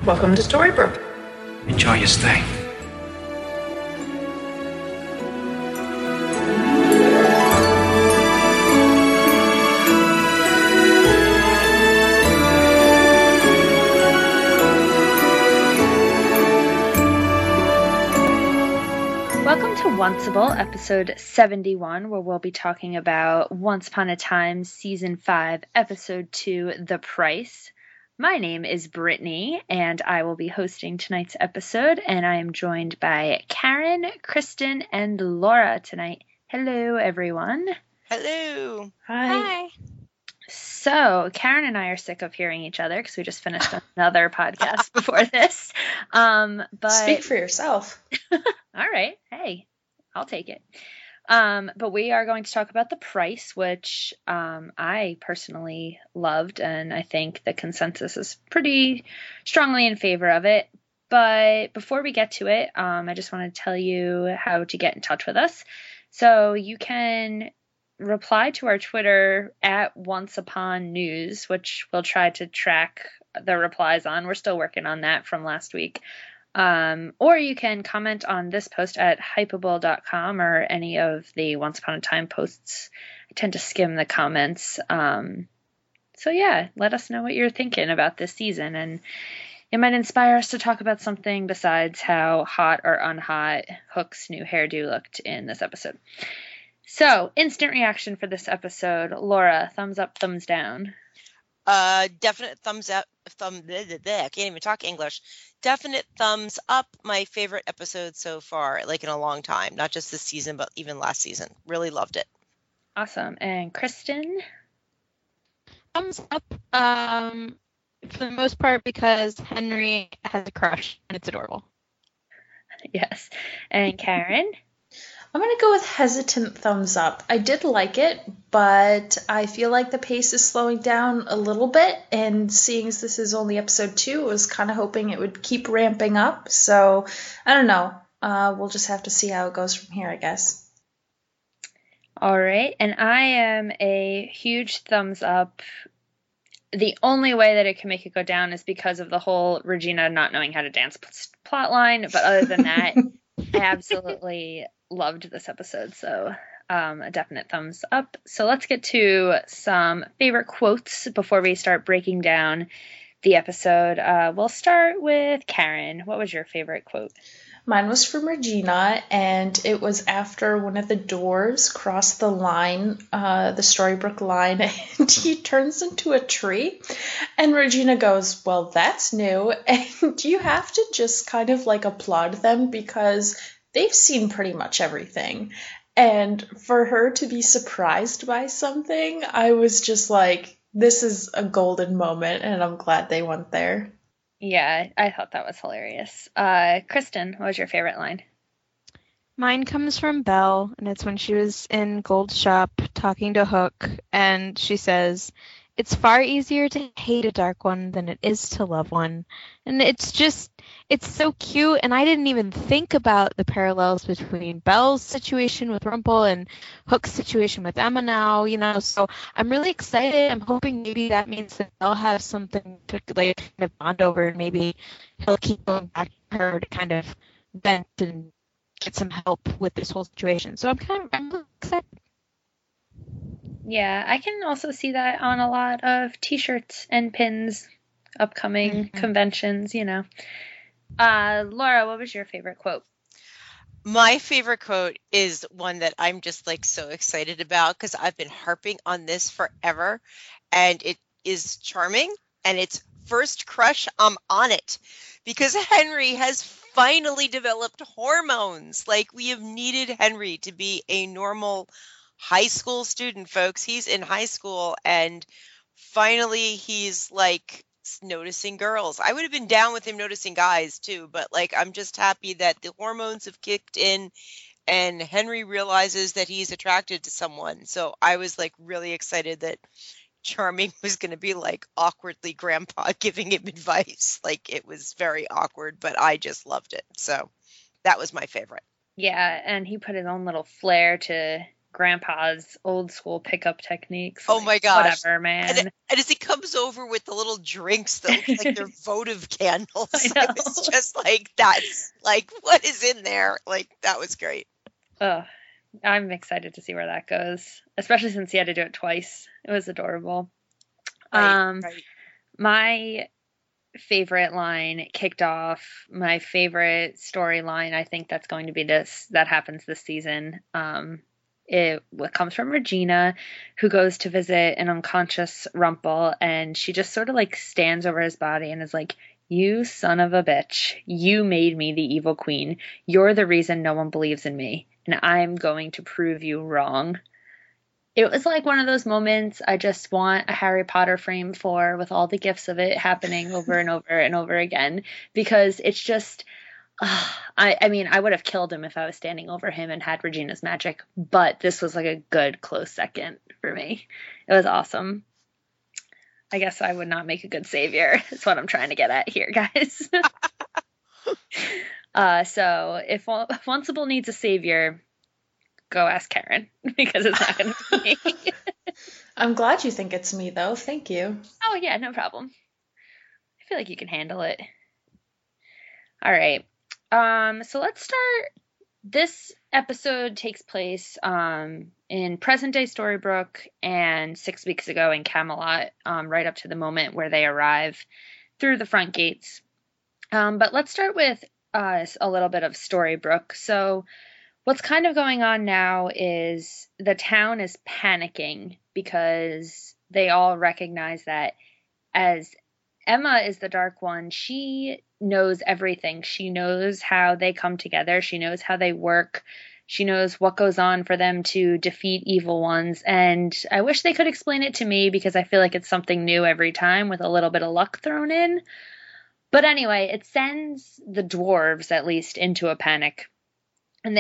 Welcome to Storybrooke. Enjoy your stay. Welcome to Onceable, episode 71, where we'll be talking about Once Upon a Time, season 5, episode 2, The Price. My name is Brittany, and I will be hosting tonight's episode, and I am joined by Karen, Kristen, and Laura tonight. Hello, everyone. Hello. Hi. So, Karen and I are sick of hearing each other because we just finished another podcast before this. But Speak for yourself. all right. Hey, I'll take it. But we are going to talk about The Price, which I personally loved, and I think the consensus is pretty strongly in favor of it. But before we get to it, I just want to tell you how to get in touch with us. So you can reply to our Twitter at OnceUponNews, which we'll try to track the replies on. We're still working on that from last week. Or you can comment on this post at hypable.com or any of the Once Upon a Time posts. I tend to skim the comments. So yeah, let us know what you're thinking about this season, and it might inspire us to talk about something besides how hot or unhot Hook's new hairdo looked in this episode. So, instant reaction for this episode. Laura, thumbs up, thumbs down. Definite thumbs up. I can't even talk English. Definite thumbs up. My favorite episode so far, like in a long time. Not just this season, but even last season. Really loved it. Awesome. And Kristen? Thumbs up, for the most part, because Henry has a crush and it's adorable. Yes. And Karen? I'm going to go with hesitant thumbs up. I did like it, but I feel like the pace is slowing down a little bit, and seeing as this is only episode 2, I was kind of hoping it would keep ramping up. So, I don't know. We'll just have to see how it goes from here, I guess. All right. And I am a huge thumbs up. The only way that it can make it go down is because of the whole Regina not knowing how to dance plot line. But other than that, I absolutely loved this episode. So a definite thumbs up. So let's get to some favorite quotes before we start breaking down the episode. We'll start with Karen. What was your favorite quote? Mine was from Regina, and it was after one of the doors crossed the line, the Storybrooke line, and he turns into a tree. And Regina goes, "Well, that's new." And you have to just kind of like applaud them because they've seen pretty much everything. And for her to be surprised by something, I was just like, this is a golden moment, and I'm glad they went there. Yeah, I thought that was hilarious. Kristen, what was your favorite line? Mine comes from Belle, and it's when she was in Gold's shop talking to Hook, and she says, "It's far easier to hate a dark one than it is to love one." And it's so cute, and I didn't even think about the parallels between Belle's situation with Rumple and Hook's situation with Emma now, so I'm really excited. I'm hoping maybe that means that they'll have something to like kind of bond over, and maybe he'll keep going back to her to kind of vent and get some help with this whole situation. So I'm really excited. Yeah, I can also see that on a lot of t-shirts and pins, upcoming conventions, Laura, what was your favorite quote? My favorite quote is one that I'm just like so excited about because I've been harping on this forever, and it is charming, and it's first crush, I'm on it, because Henry has finally developed hormones. Like, we have needed Henry to be a normal high school student, folks. He's in high school, and finally he's like noticing girls. I would have been down with him noticing guys too, but like, I'm just happy that the hormones have kicked in and Henry realizes that he's attracted to someone. So I was like really excited that Charming was going to be like awkwardly grandpa giving him advice. Like, it was very awkward, but I just loved it. So that was my favorite. Yeah, and he put his own little flair to grandpa's old school pickup techniques. Oh my gosh. Whatever, man. And as he comes over with the little drinks that look like they're votive candles, I know. I was just like, that's like, what is in there? Like, that was great. Ugh. I'm excited to see where that goes, especially since he had to do it twice. It was adorable. Right. My favorite line kicked off my favorite storyline. I think that's going to be that happens this season. It comes from Regina, who goes to visit an unconscious Rumple, and she just sort of like stands over his body and is like, "You son of a bitch, you made me the evil queen. You're the reason no one believes in me, and I'm going to prove you wrong." It was like one of those moments I just want a Harry Potter frame for, with all the gifs of it happening over and over and over again, because it's just, I mean, I would have killed him if I was standing over him and had Regina's magic, but this was like a good close second for me. It was awesome. I guess I would not make a good savior. That's what I'm trying to get at here, guys. So if Onceable needs a savior, go ask Karen, because it's not going to be me. I'm glad you think it's me, though. Thank you. Oh, yeah, no problem. I feel like you can handle it. All right. So let's start. This episode takes place in present-day Storybrooke and 6 weeks ago in Camelot, right up to the moment where they arrive through the front gates. But let's start with a little bit of Storybrooke. So what's kind of going on now is the town is panicking because they all recognize that as Emma is the Dark One, she knows everything. She knows how they come together. She knows how they work. She knows what goes on for them to defeat evil ones. And I wish they could explain it to me, because I feel like it's something new every time with a little bit of luck thrown in. But anyway, it sends the dwarves, at least, into a panic. And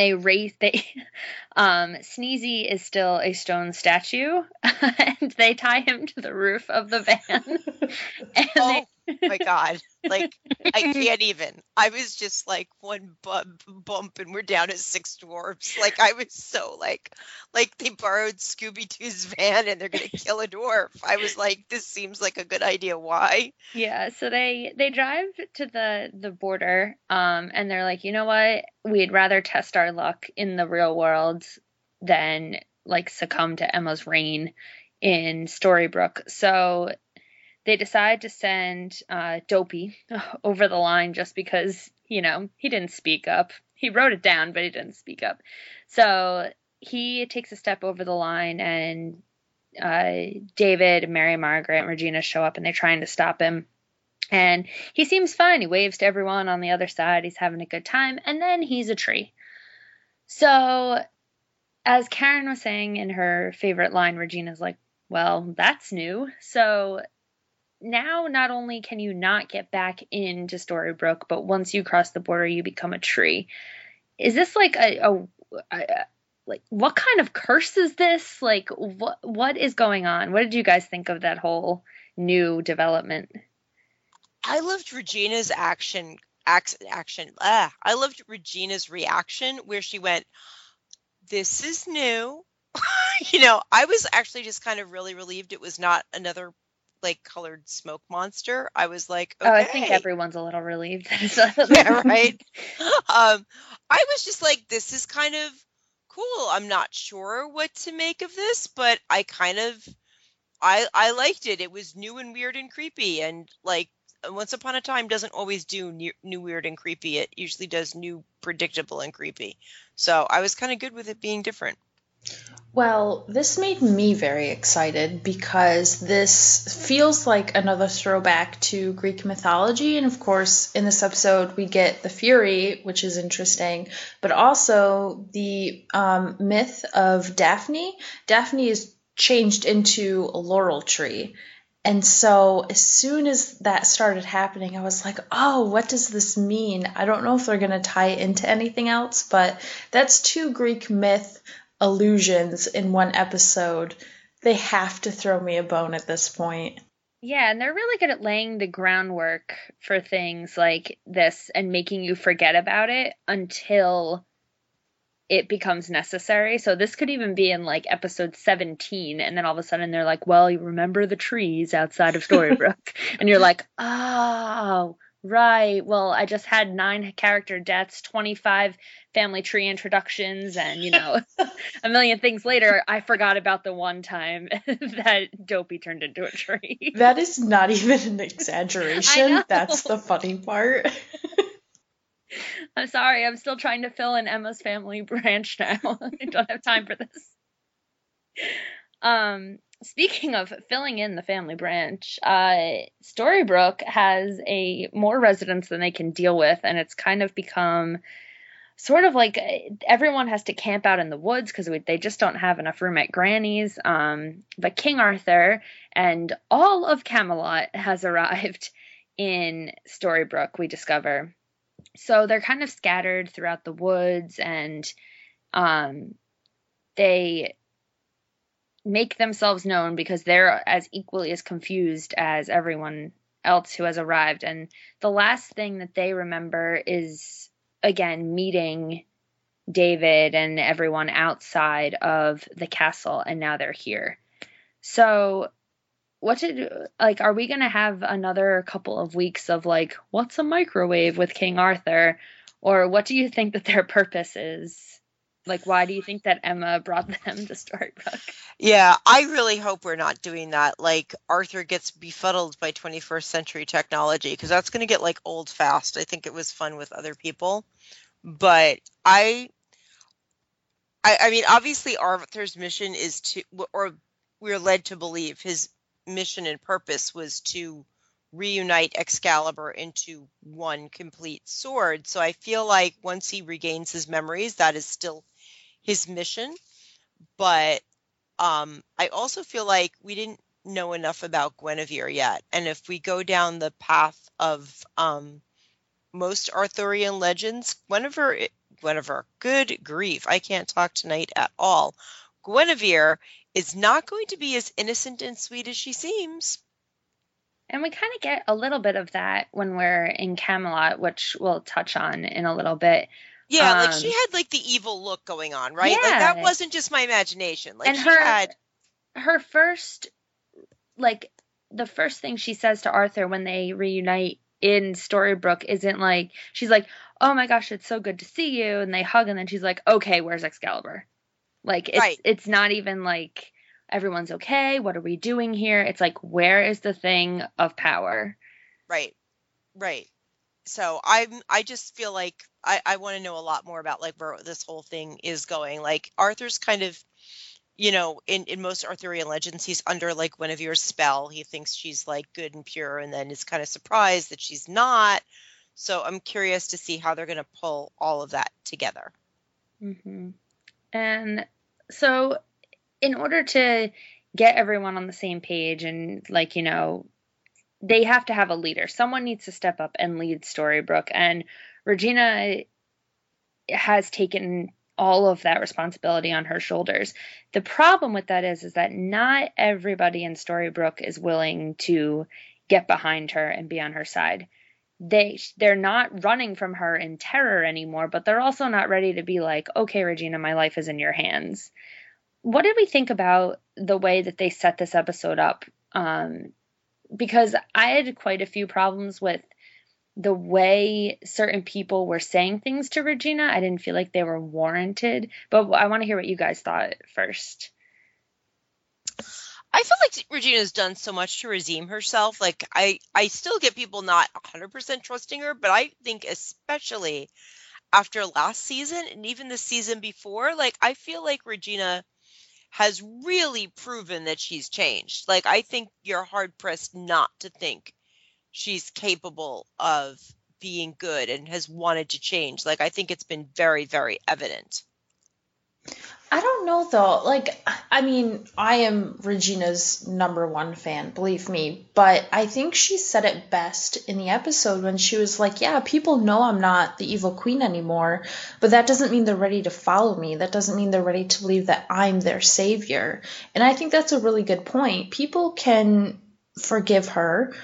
Sneezy is still a stone statue, and they tie him to the roof of the van. And my God. Like, I can't even. I was just like one bump and we're down at 6 dwarves. Like, I was so like they borrowed Scooby-Doo's van and they're going to kill a dwarf. I was like, this seems like a good idea. Why? Yeah, so they drive to the border, and they're like, you know what? We'd rather test our luck in the real world than like succumb to Emma's reign in Storybrooke. So they decide to send Dopey over the line just because, he didn't speak up. He wrote it down, but he didn't speak up. So he takes a step over the line, and David, Mary Margaret, and Regina show up, and they're trying to stop him. And he seems fine. He waves to everyone on the other side. He's having a good time. And then he's a tree. So as Karen was saying in her favorite line, Regina's like, well, that's new. So now not only can you not get back into Storybrooke, but once you cross the border, you become a tree. Is this like like, what kind of curse is this? Like, what is going on? What did you guys think of that whole new development? I loved Regina's action. I loved Regina's reaction where she went, "This is new." I was actually just kind of really relieved it was not another like colored smoke monster. I was like, okay. Oh, I think everyone's a little relieved. Yeah, right. I was just like, this is kind of cool. I'm not sure what to make of this, but I liked it. It was new and weird and creepy, and like Once Upon a Time doesn't always do new, weird, and creepy. It usually does new, predictable, and creepy. So I was kind of good with it being different. Well, this made me very excited because this feels like another throwback to Greek mythology. And of course, in this episode, we get the Fury, which is interesting, but also the myth of Daphne. Daphne is changed into a laurel tree. And so as soon as that started happening, I was like, oh, what does this mean? I don't know if they're going to tie it into anything else, but that's 2 Greek myth allusions in one episode. They have to throw me a bone at this point. Yeah, and they're really good at laying the groundwork for things like this and making you forget about it until it becomes necessary. So this could even be in like episode 17, and then all of a sudden they're like, well, you remember the trees outside of Storybrooke. And you're like, oh, right. Well, I just had 9 character deaths, 25 family tree introductions, and, you know, a million things later, I forgot about the one time that Dopey turned into a tree. That is not even an exaggeration. I know. That's the funny part. I'm sorry, I'm still trying to fill in Emma's family branch now. I don't have time for this. Speaking of filling in the family branch, Storybrooke has more residents than they can deal with, and it's kind of become sort of like everyone has to camp out in the woods because they just don't have enough room at Granny's. But King Arthur and all of Camelot has arrived in Storybrooke, we discover. So they're kind of scattered throughout the woods, and they make themselves known because they're as equally as confused as everyone else who has arrived. And the last thing that they remember is, again, meeting David and everyone outside of the castle, and now they're here. So are we going to have another couple of weeks of like, what's a microwave with King Arthur? Or what do you think that their purpose is? Like, why do you think that Emma brought them to Storybrooke? Yeah, I really hope we're not doing that. Like, Arthur gets befuddled by 21st century technology, because that's going to get like old fast. I think it was fun with other people. But I mean, obviously Arthur's mission is or we're led to believe his mission and purpose was to reunite Excalibur into one complete sword. So I feel like once he regains his memories, that is still his mission. But I also feel like we didn't know enough about Guinevere yet. And if we go down the path of most Arthurian legends, Guinevere, good grief, I can't talk tonight at all. Guinevere is not going to be as innocent and sweet as she seems. And we kind of get a little bit of that when we're in Camelot, which we'll touch on in a little bit. Yeah, like she had like the evil look going on, right? Yeah. Like that wasn't just my imagination. Like, and she had her first, like the first thing she says to Arthur when they reunite in Storybrooke isn't like, she's like, oh my gosh, it's so good to see you. And they hug, and then she's like, okay, where's Excalibur? Like, it's not even like everyone's okay. What are we doing here? It's like, where is the thing of power? Right. So I just feel like I want to know a lot more about like where this whole thing is going. Like, Arthur's kind of, you know, in most Arthurian legends, he's under like Guinevere's spell. He thinks she's like good and pure, and then is kind of surprised that she's not. So I'm curious to see how they're going to pull all of that together. Mm-hmm. And so in order to get everyone on the same page and, like, you know, they have to have a leader. Someone needs to step up and lead Storybrooke. And Regina has taken all of that responsibility on her shoulders. The problem with that is that not everybody in Storybrooke is willing to get behind her and be on her side. They're not running from her in terror anymore, but they're also not ready to be like, okay, Regina, my life is in your hands. What did we think about the way that they set this episode up? Because I had quite a few problems with the way certain people were saying things to Regina. I didn't feel like they were warranted, but I want to hear what you guys thought first. I feel like Regina's done so much to redeem herself. Like, I still get people not 100% trusting her, but I think especially after last season and even the season before, like, I feel like Regina has really proven that she's changed. Like, I think you're hard-pressed not to think she's capable of being good and has wanted to change. Like, I think it's been very, very evident. I don't know, though. Like, I mean, I am Regina's #1 fan, believe me. But I think she said it best in the episode when she was like, yeah, people know I'm not the evil queen anymore, but that doesn't mean they're ready to follow me. That doesn't mean they're ready to believe that I'm their savior. And I think that's a really good point. People can forgive her.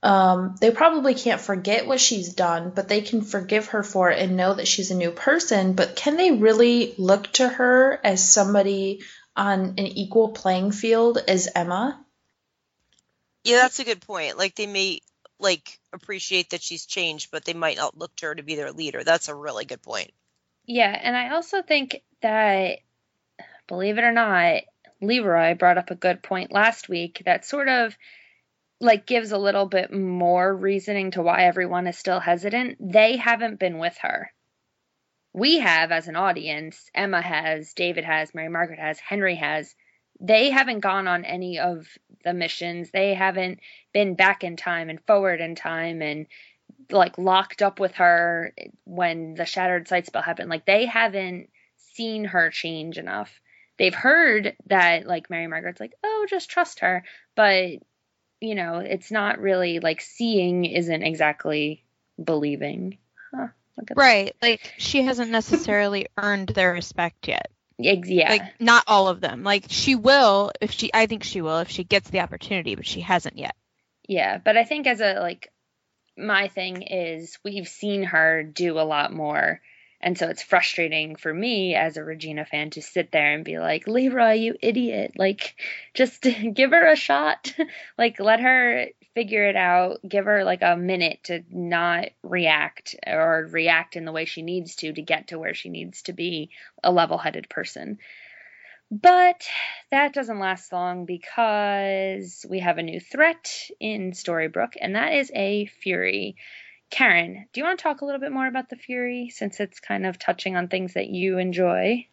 They probably can't forget what she's done, but they can forgive her for it and know that she's a new person. But can they really look to her as somebody on an equal playing field as Emma? Yeah, that's a good point. Like they may like appreciate that she's changed, but they might not look to her to be their leader. That's a really good point. Yeah, and I also think that, believe it or not, Leroy brought up a good point last week that sort of like gives a little bit more reasoning to why everyone is still hesitant. They haven't been with her. We have as an audience. Emma has, David has, Mary Margaret has, Henry has. They haven't gone on any of the missions. They haven't been back in time and forward in time and like locked up with her when the shattered sight spell happened. Like they haven't seen her change enough. They've heard that like Mary Margaret's like, oh, just trust her. But, you know, it's not really like seeing isn't exactly believing. Huh, Right. Like she hasn't necessarily earned their respect yet. Yeah. Like not all of them. Like she will I think she will if she gets the opportunity, but she hasn't yet. Yeah, but I think as a like my thing is we've seen her do a lot more. And so it's frustrating for me as a Regina fan to sit there and be like, Leroy, you idiot. Like, just give her a shot. Like, let her figure it out. Give her like a minute to not react or react in the way she needs to get to where she needs to be a level-headed person. But that doesn't last long because we have a new threat in Storybrooke, and that is a Fury. Karen, do you want to talk a little bit more about the Fury since it's kind of touching on things that you enjoy?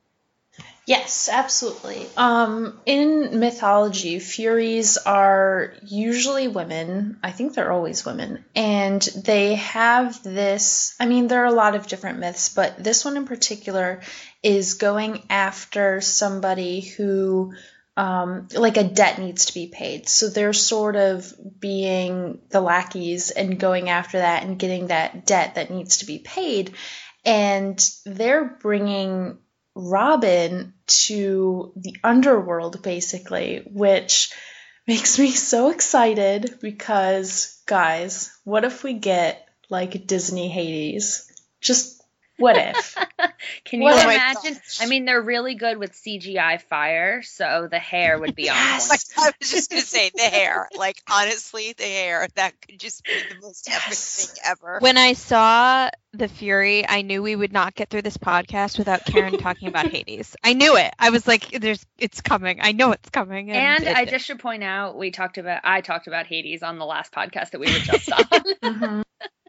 Yes, absolutely. In mythology, Furies are usually women. I think they're always women. And they have this, I mean, there are a lot of different myths, but this one in particular is going after somebody who like a debt needs to be paid. So they're sort of being the lackeys and going after that and getting that debt that needs to be paid. And they're bringing Robin to the underworld, basically, which makes me so excited because, guys, what if we get like Disney Hades? Just what if? Can you imagine? I mean, they're really good with CGI fire, so the hair would be on point. I was just going to say the hair. Like, honestly, the hair. That could just be the most epic thing ever. When I saw the Fury, I knew we would not get through this podcast without Karen talking about Hades. I knew it. I was like, it's coming. I know it's coming. And I just should point out, I talked about Hades on the last podcast that we were just on. Mm-hmm.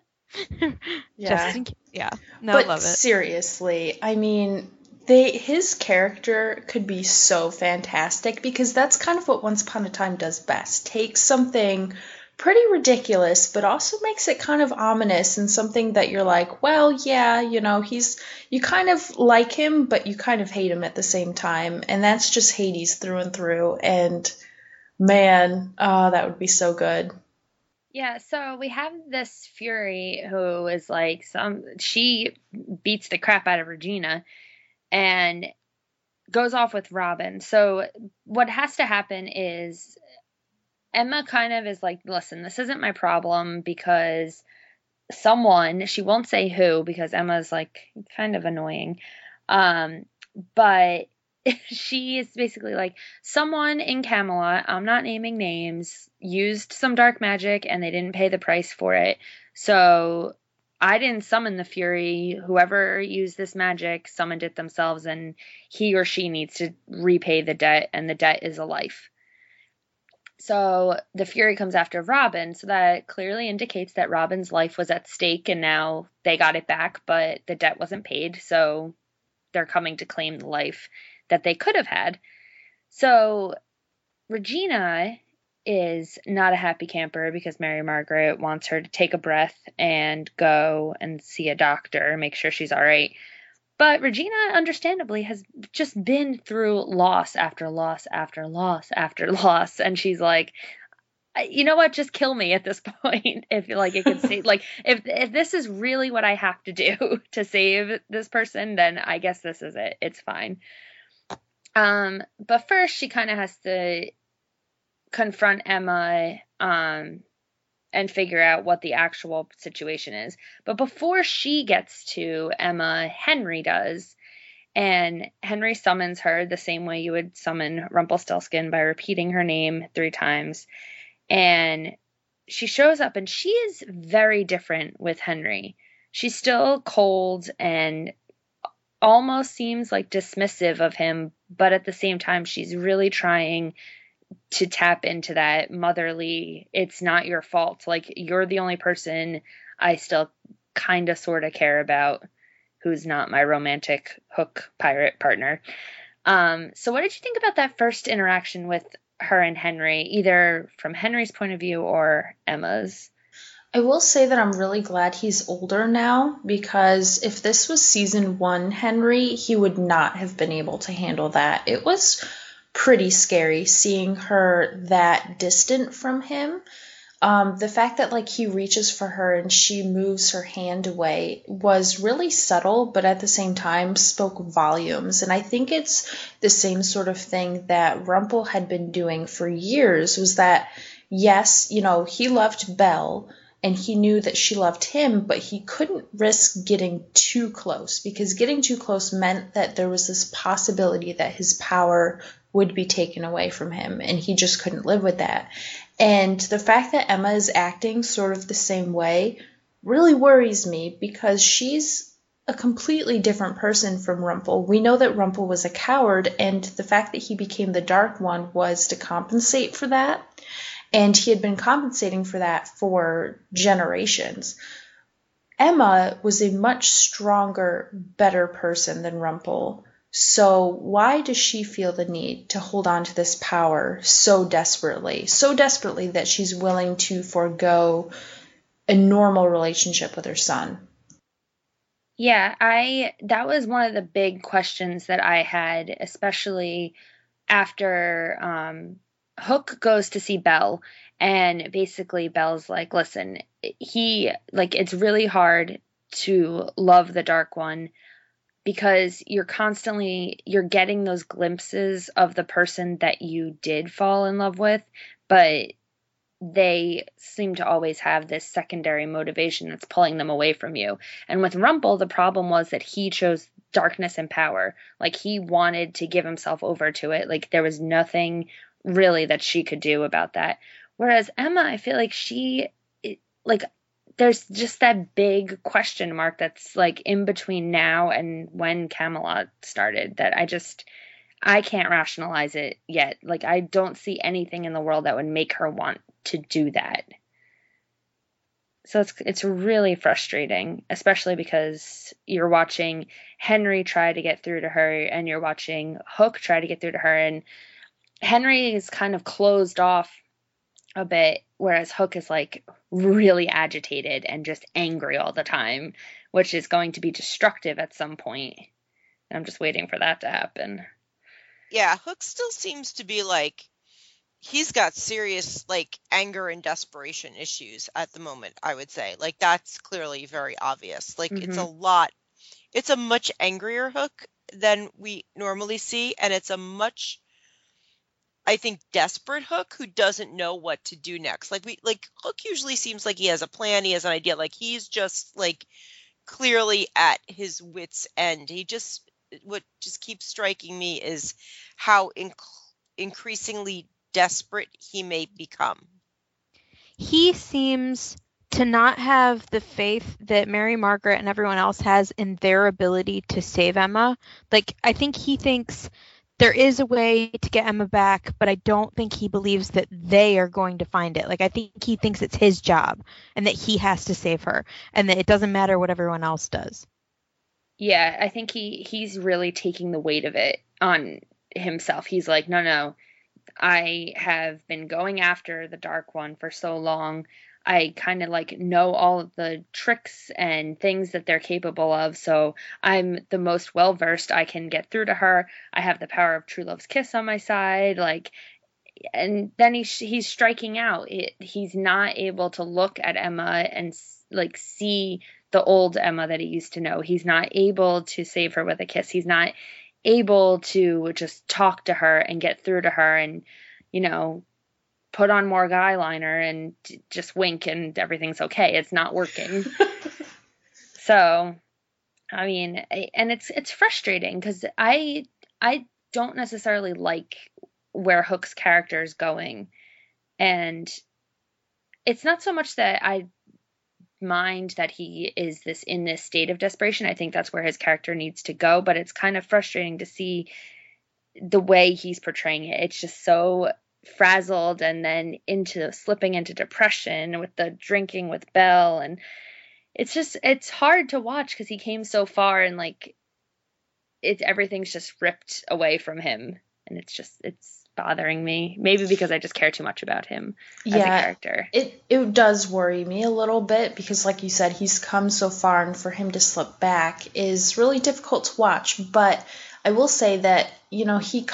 Yeah. No, but I love it. Seriously, I mean, his character could be so fantastic because that's kind of what Once Upon a Time does best. Takes something pretty ridiculous, but also makes it kind of ominous and something that you're like, well, yeah, you know, you kind of like him, but you kind of hate him at the same time. And that's just Hades through and through. And man, that would be so good. Yeah, so we have this Fury who is like she beats the crap out of Regina and goes off with Robin. So what has to happen is Emma kind of is like, listen, this isn't my problem because someone, she won't say who because Emma's like kind of annoying. But she is basically like, someone in Camelot, I'm not naming names, used some dark magic and they didn't pay the price for it. So I didn't summon the Fury. Whoever used this magic summoned it themselves, and he or she needs to repay the debt, and the debt is a life. So the Fury comes after Robin, so that clearly indicates that Robin's life was at stake, and now they got it back, but the debt wasn't paid, so they're coming to claim the life that they could have had. So Regina is not a happy camper because Mary Margaret wants her to take a breath and go and see a doctor, make sure she's all right. But Regina, understandably, has just been through loss after loss after loss after loss, and she's like, you know what? Just kill me at this point. If like it could save, like if this is really what I have to do to save this person, then I guess this is it. It's fine. But first she kind of has to confront Emma, and figure out what the actual situation is. But before she gets to Emma, Henry does. And Henry summons her the same way you would summon Rumpelstiltskin, by repeating her name 3 times. And she shows up, and she is very different with Henry. She's still cold and almost seems like dismissive of him, but at the same time, she's really trying to tap into that motherly, it's not your fault. Like, you're the only person I still kind of sort of care about, who's not my romantic Hook pirate partner. So what did you think about that first interaction with her and Henry, either from Henry's point of view or Emma's? I will say that I'm really glad he's older now, because if this was season 1 Henry, he would not have been able to handle that. It was pretty scary seeing her that distant from him. The fact that like he reaches for her and she moves her hand away was really subtle, but at the same time spoke volumes. And I think it's the same sort of thing that Rumple had been doing for years, was that, yes, you know, he loved Belle and he knew that she loved him, but he couldn't risk getting too close, because getting too close meant that there was this possibility that his power would be taken away from him, and he just couldn't live with that. And the fact that Emma is acting sort of the same way really worries me, because she's a completely different person from Rumple. We know that Rumple was a coward, and the fact that he became the Dark One was to compensate for that. And he had been compensating for that for generations. Emma was a much stronger, better person than Rumple. So why does she feel the need to hold on to this power so desperately that she's willing to forego a normal relationship with her son? Yeah, that was one of the big questions that I had, especially after Hook goes to see Belle, and basically Belle's like, listen, it's really hard to love the Dark One, because you're getting those glimpses of the person that you did fall in love with, but they seem to always have this secondary motivation that's pulling them away from you. And with Rumple, the problem was that he chose darkness and power. Like, he wanted to give himself over to it. Like, there was nothing really that she could do about that. Whereas Emma, I feel like there's just that big question mark that's like in between now and when Camelot started, that I can't rationalize it yet. Like, I don't see anything in the world that would make her want to do that. So it's really frustrating, especially because you're watching Henry try to get through to her, and you're watching Hook try to get through to her, and Henry is kind of closed off a bit, whereas Hook is like really agitated and just angry all the time, which is going to be destructive at some point. And I'm just waiting for that to happen. Yeah, Hook still seems to be like, he's got serious like anger and desperation issues at the moment, I would say. Like, that's clearly very obvious. Like, it's a much angrier Hook than we normally see, and it's a much, I think, desperate Hook who doesn't know what to do next. Hook usually seems like he has a plan, he has an idea. Like, he's just like clearly at his wit's end. What just keeps striking me is how increasingly desperate he may become. He seems to not have the faith that Mary Margaret and everyone else has in their ability to save Emma. Like, I think he thinks there is a way to get Emma back, but I don't think he believes that they are going to find it. Like, I think he thinks it's his job and that he has to save her, and that it doesn't matter what everyone else does. Yeah, I think he's really taking the weight of it on himself. He's like, no, I have been going after the Dark One for so long. I kind of like know all of the tricks and things that they're capable of, so I'm the most well-versed. I can get through to her. I have the power of True Love's kiss on my side. Like, and then he's striking out. He's not able to look at Emma and like see the old Emma that he used to know. He's not able to save her with a kiss. He's not able to just talk to her and get through to her and, put on more eyeliner and just wink and everything's okay. It's not working. So, I mean, and it's frustrating because I don't necessarily like where Hook's character is going. And it's not so much that I mind that he is in this state of desperation. I think that's where his character needs to go, but it's kind of frustrating to see the way he's portraying it. It's just so frazzled and then slipping into depression with the drinking with Belle, and it's hard to watch because he came so far and like everything's just ripped away from him, and it's bothering me, maybe because I just care too much about him as a character. It does worry me a little bit because, like you said, he's come so far, and for him to slip back is really difficult to watch. But I will say that, you know, he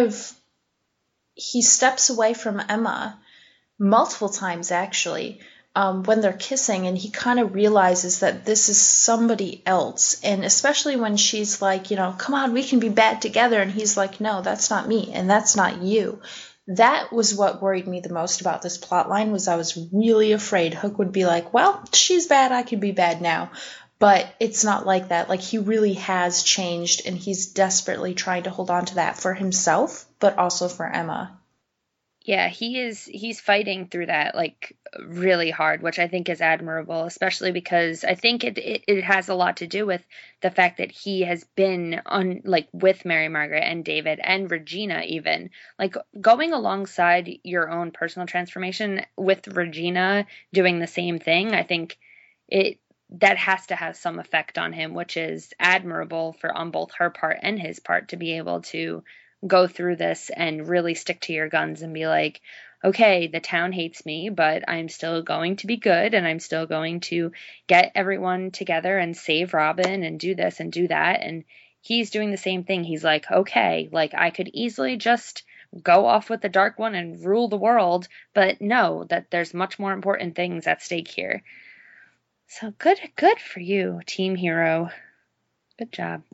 steps away from Emma multiple times, actually, when they're kissing, and he kind of realizes that this is somebody else. And especially when she's like, you know, come on, we can be bad together. And he's like, no, that's not me, and that's not you. That was what worried me the most about this plot line, was I was really afraid Hook would be like, well, she's bad, I could be bad now. But it's not like that. Like, he really has changed, and he's desperately trying to hold on to that for himself, but also for Emma. Yeah, he's fighting through that like really hard, which I think is admirable, especially because I think it has a lot to do with the fact that he has been on like with Mary Margaret and David and Regina, even like going alongside your own personal transformation with Regina doing the same thing. I think that has to have some effect on him, which is admirable on both her part and his part to be able to go through this and really stick to your guns and be like, okay, the town hates me, but I'm still going to be good, and I'm still going to get everyone together and save Robin and do this and do that. And he's doing the same thing. He's like, okay, like I could easily just go off with the Dark One and rule the world, but no, that there's much more important things at stake here. So good for you, team hero. Good job.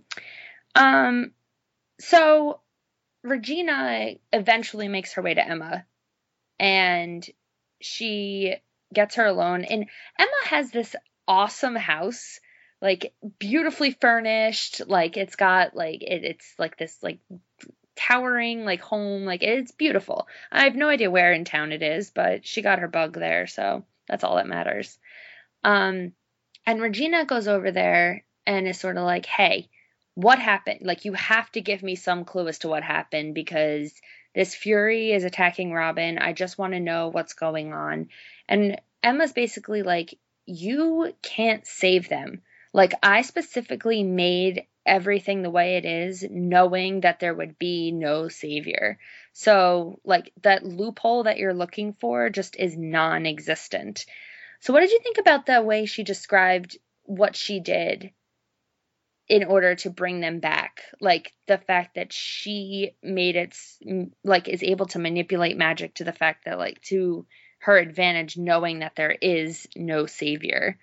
So Regina eventually makes her way to Emma, and she gets her alone. And Emma has this awesome house, like beautifully furnished, like it's got like it's like this like towering like home, like it's beautiful. I have no idea where in town it is, but she got her bug there, so that's all that matters. And Regina goes over there and is sort of like, hey, what happened? Like, you have to give me some clue as to what happened, because this Fury is attacking Robin. I just want to know what's going on. And Emma's basically like, you can't save them. Like, I specifically made everything the way it is, knowing that there would be no savior. So, like, that loophole that you're looking for just is non-existent. So what did you think about the way she described what she did in order to bring them back? Like the fact that she made it like is able to manipulate magic to the fact that like to her advantage, knowing that there is no savior.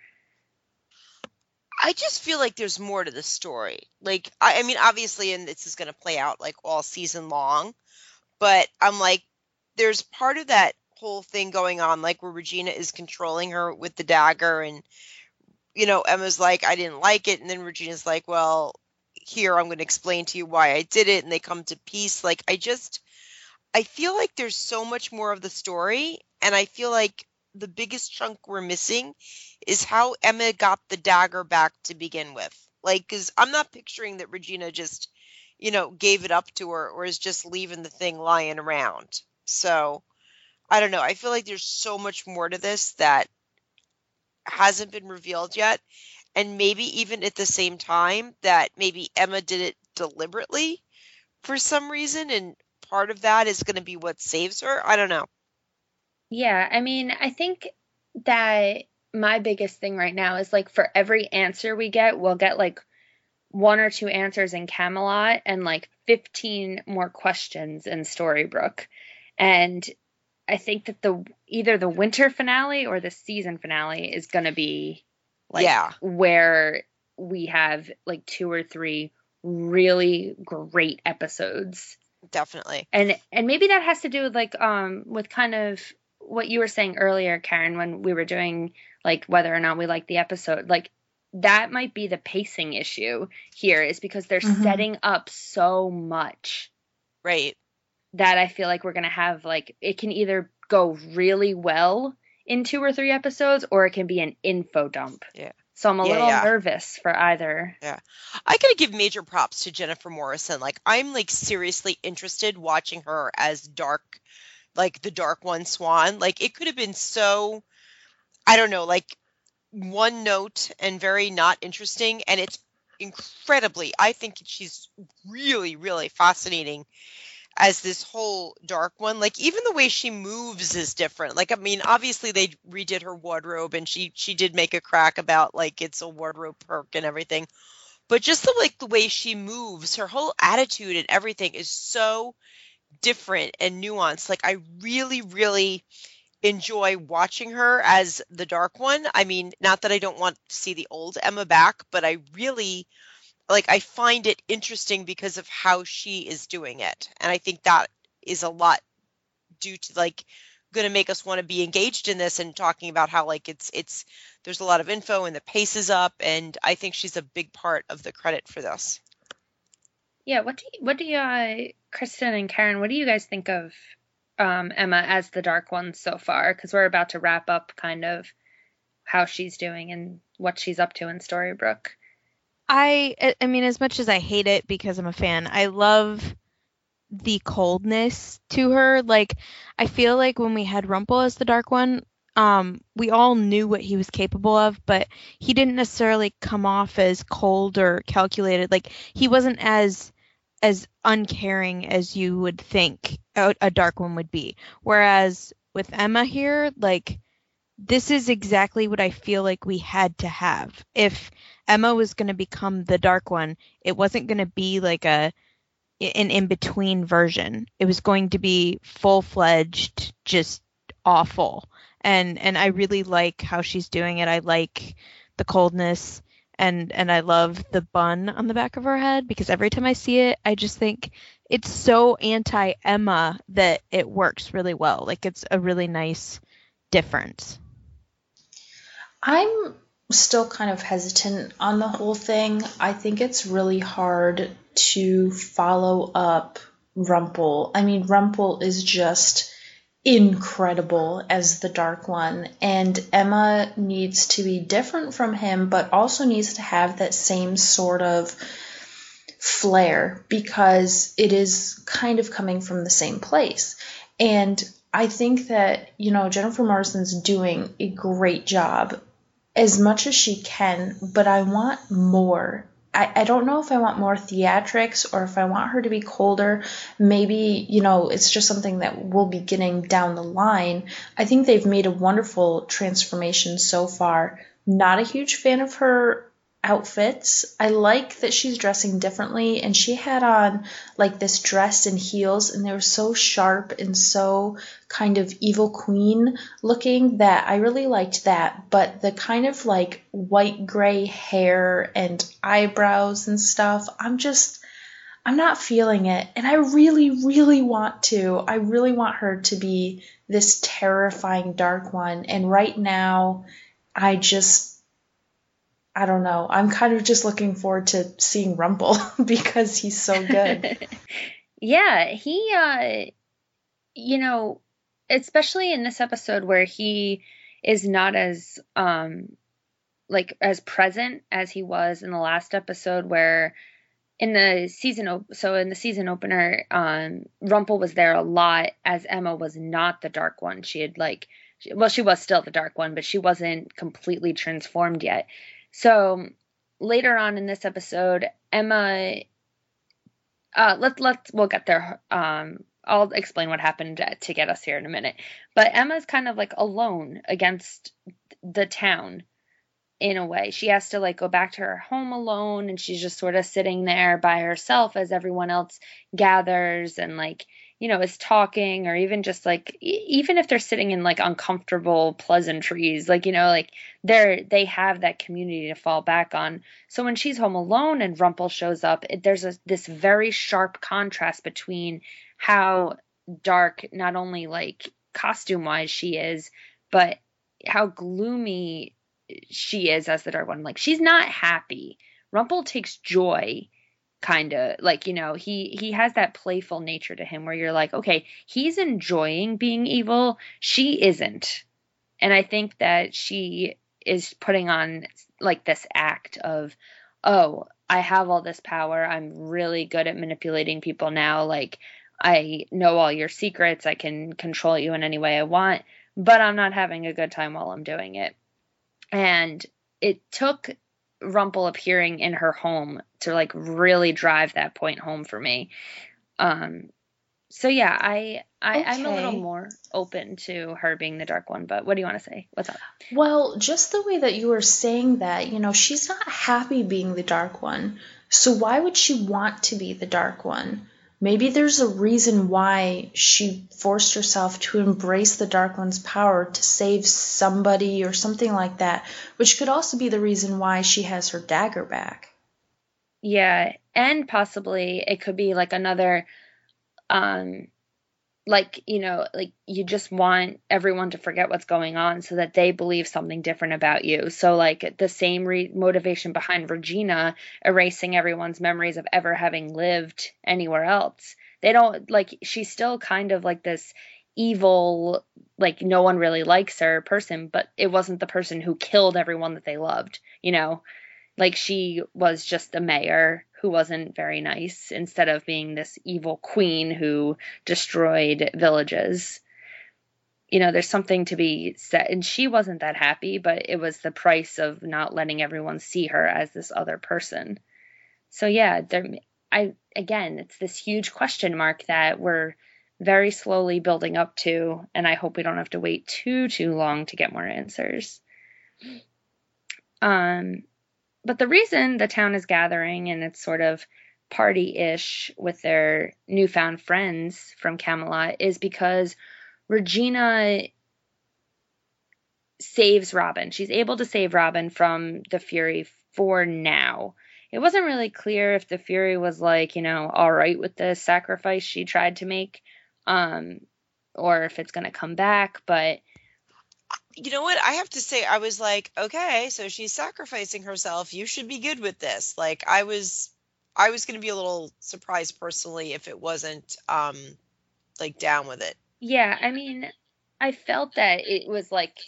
I just feel like there's more to the story. Like, I mean, obviously, and this is going to play out like all season long, but I'm like, there's part of that whole thing going on, like where Regina is controlling her with the dagger, and you know, Emma's like, I didn't like it. And then Regina's like, well, here, I'm going to explain to you why I did it. And they come to peace. Like, I feel like there's so much more of the story. And I feel like the biggest chunk we're missing is how Emma got the dagger back to begin with. Like, because I'm not picturing that Regina just, you know, gave it up to her or is just leaving the thing lying around. So, I don't know. I feel like there's so much more to this that hasn't been revealed yet, and maybe even at the same time that maybe Emma did it deliberately for some reason, and part of that is going to be what saves her. I don't know. Yeah, I mean, I think that my biggest thing right now is like for every answer we get, we'll get like 1 or 2 answers in Camelot and like 15 more questions in Storybrooke. And I think that either the winter finale or the season finale is going to be like where we have like 2 or 3 really great episodes. Definitely. And maybe that has to do with with kind of what you were saying earlier, Karen, when we were doing like whether or not we like the episode. Like that might be the pacing issue here, is because they're setting up so much. Right. That I feel like we're going to have, like, it can either go really well in 2 or 3 episodes, or it can be an info dump. Yeah. So I'm a little nervous for either. Yeah. I gotta give major props to Jennifer Morrison. Like, I'm like seriously interested watching her as Dark, like the Dark One Swan. Like, it could have been so, I don't know, like one note and very not interesting. And it's incredibly, I think she's really, really fascinating as this whole Dark One. Like, even the way she moves is different. Like, I mean, obviously they redid her wardrobe, and she did make a crack about like it's a wardrobe perk and everything. But just the way she moves, her whole attitude and everything is so different and nuanced. Like, I really, really enjoy watching her as the Dark One. I mean, not that I don't want to see the old Emma back, but I really I find it interesting because of how she is doing it. And I think that is a lot due to going to make us want to be engaged in this, and talking about how it's there's a lot of info and the pace is up, and I think she's a big part of the credit for this. Yeah, what do you Kristen and Karen, what do you guys think of Emma as the Dark One so far? Because we're about to wrap up kind of how she's doing and what she's up to in Storybrooke. I mean, as much as I hate it because I'm a fan, I love the coldness to her. Like, I feel like when we had Rumple as the Dark One, we all knew what he was capable of, but he didn't necessarily come off as cold or calculated. Like, he wasn't as uncaring as you would think a Dark One would be. Whereas with Emma here, like, this is exactly what I feel like we had to have. If Emma was going to become the Dark One, it wasn't going to be like an in-between version. It was going to be full-fledged, just awful. And I really like how she's doing it. I like the coldness, and I love the bun on the back of her head, because every time I see it, I just think it's so anti-Emma that it works really well. Like, it's a really nice difference. I'm still kind of hesitant on the whole thing. I think it's really hard to follow up Rumple. I mean, Rumple is just incredible as the Dark One, and Emma needs to be different from him, but also needs to have that same sort of flair, because it is kind of coming from the same place. And I think that, Jennifer Morrison's doing a great job as much as she can, but I want more. I don't know if I want more theatrics or if I want her to be colder. Maybe, it's just something that we'll be getting down the line. I think they've made a wonderful transformation so far. Not a huge fan of her outfits. I like that she's dressing differently, and she had on like this dress and heels, and they were so sharp and so kind of evil queen looking that I really liked that. But the kind of like white gray hair and eyebrows and stuff, I'm not feeling it. And I really, really want her to be this terrifying Dark One. And right now, I don't know. I'm kind of just looking forward to seeing Rumple because he's so good. Yeah, he, especially in this episode where he is not as, as present as he was in the last episode, where in the season opener, Rumple was there a lot as Emma was not the Dark One. She had she was still the Dark One, but she wasn't completely transformed yet. So later on in this episode, Emma, we'll get there. I'll explain what happened to get us here in a minute. But Emma's kind of like alone against the town in a way. She has to go back to her home alone, and she's just sort of sitting there by herself as everyone else gathers and is talking, or even just like, even if they're sitting in like uncomfortable pleasantries, like, like they have that community to fall back on. So when she's home alone and Rumpel shows up, there's this very sharp contrast between how dark, not only like costume wise she is, but how gloomy she is as the Dark One. Like, she's not happy. Rumpel takes joy, kind of, like, he has that playful nature to him where you're like, okay, he's enjoying being evil, she isn't. And I think that she is putting on like this act of, oh, I have all this power, I'm really good at manipulating people now, like, I know all your secrets, I can control you in any way I want, but I'm not having a good time while I'm doing it. And it took Rumpel appearing in her home to like really drive that point home for me. So yeah, I'm a little more open to her being the Dark One, but what do you want to say? What's up? Well, just the way that you were saying that, she's not happy being the Dark One. So why would she want to be the Dark One? Maybe there's a reason why she forced herself to embrace the Dark One's power to save somebody or something like that, which could also be the reason why she has her dagger back. Yeah, and possibly it could be like another, like, like you just want everyone to forget what's going on so that they believe something different about you. So like the same motivation behind Regina erasing everyone's memories of ever having lived anywhere else. They don't, like, she's still kind of like this evil, like no one really likes her person, but it wasn't the person who killed everyone that they loved, like she was just a mayor who wasn't very nice instead of being this evil queen who destroyed villages. There's something to be said, and she wasn't that happy, but it was the price of not letting everyone see her as this other person. So yeah, again, it's this huge question mark that we're very slowly building up to, and I hope we don't have to wait too long to get more answers. But the reason the town is gathering and it's sort of party-ish with their newfound friends from Camelot is because Regina saves Robin. She's able to save Robin from the Fury for now. It wasn't really clear if the Fury was like, all right with the sacrifice she tried to make, or if it's going to come back, but you know what? I have to say, I was like, okay, so she's sacrificing herself. You should be good with this. Like, I was going to be a little surprised personally if it wasn't, like, down with it. Yeah, I mean, I felt that it was like,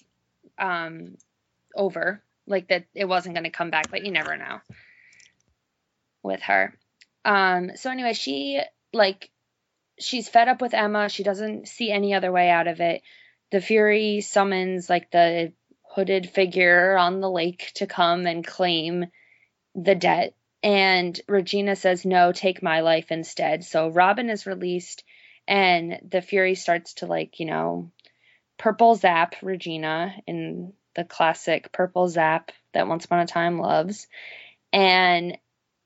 over, like that it wasn't going to come back, but you never know with her. So anyway, she's fed up with Emma. She doesn't see any other way out of it. The Fury summons like the hooded figure on the lake to come and claim the debt. And Regina says, no, take my life instead. So Robin is released and the Fury starts to like, purple zap Regina in the classic purple zap that Once Upon a Time loves. And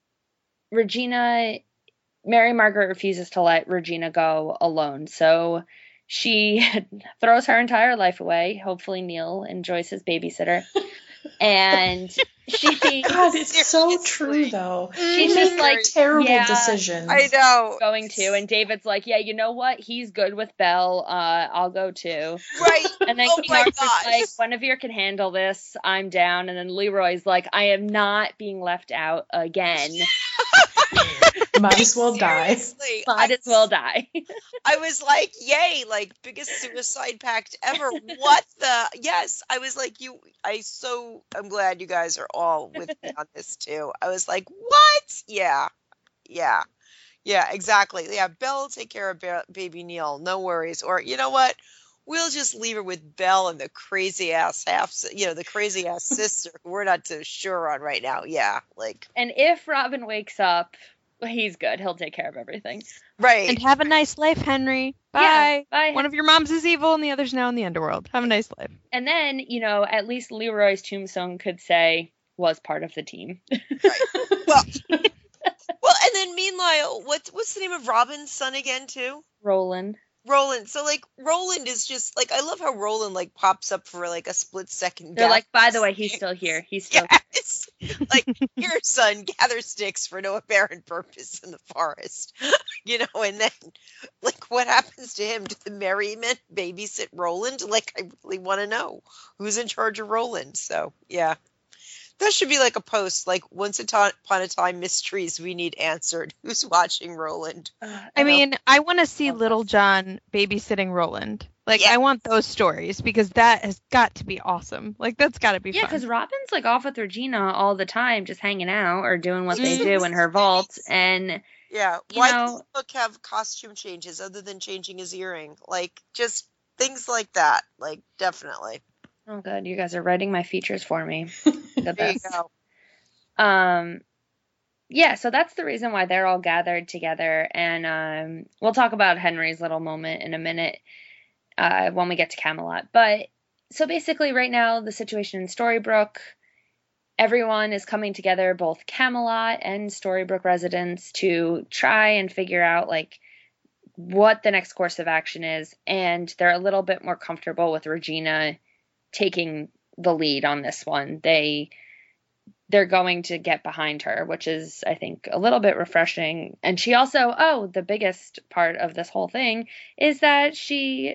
Mary Margaret refuses to let Regina go alone. So she throws her entire life away. Hopefully Neil enjoys his babysitter. And God, it's so true though. She's just like terrible decisions. I know. Going to, and David's like, yeah, you know what? He's good with Belle. I'll go too. Right. And then King Arthur's like, Guinevere can handle this. I'm down. And then Leroy's like, I am not being left out again. Might as well die. Might as well die. I was like, yay, like biggest suicide pact ever. What the? Yes. I was like, I'm glad you guys are all with me on this too. I was like, what? Yeah, exactly. Yeah, Belle will take care of baby Neil. No worries. Or you know what? We'll just leave her with Belle and the crazy ass the crazy ass sister who we're not too sure on right now. Yeah, like. And if Robin wakes up, he's good. He'll take care of everything. Right. And have a nice life, Henry. Bye. Yeah, bye. One of your moms is evil and the other's now in the underworld. Have a nice life. And then, at least Leroy's tombstone could say was part of the team. Right. Well, Well, and then meanwhile, what's the name of Robin's son again, too? Roland. Roland. So, like, Roland is just, like, I love how Roland, like, pops up for, like, a split second. They're like, by the way, he's still here. He's still Yes. Like, your son gathers sticks for no apparent purpose in the forest. You know, and then, like, what happens to him? Do the Merrymen babysit Roland? Like, I really want to know who's in charge of Roland. So, yeah. That should be like a post, like, once upon a time mysteries we need answered. Who's watching Roland? I mean, I want to see Little John babysitting Roland. Like, Yes. I want those stories because that has got to be awesome. Like, that's got to be Yeah, fun. because Robin's like off with Regina all the time, just hanging out or doing what they do in her vault. And Yeah. You Why know- does Hook have costume changes other than changing his earring? Like, just things like that. Like, definitely. oh, good, you guys are writing my features for me. The There you best. go. Yeah, so that's the reason why they're all gathered together, and we'll talk about Henry's little moment in a minute when we get to Camelot. But so basically, right now the situation in Storybrooke, everyone is coming together, both Camelot and Storybrooke residents, to try and figure out like what the next course of action is, and they're a little bit more comfortable with Regina taking the lead on this one. They're going to get behind her, which is, I think, a little bit refreshing. And she also, the biggest part of this whole thing is that she,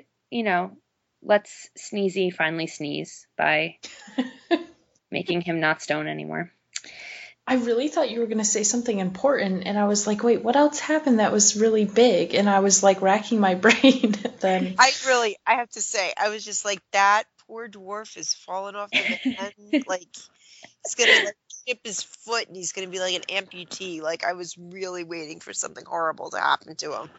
lets Sneezy finally sneeze by making him not stone anymore. I really thought you were going to say something important, and I was like, wait, what else happened that was really big? And I was like racking my brain then. I have to say, I was just like, that poor dwarf is falling off of the end. Like, he's going to chip his foot and he's going to be like an amputee. Like, I was really waiting for something horrible to happen to him.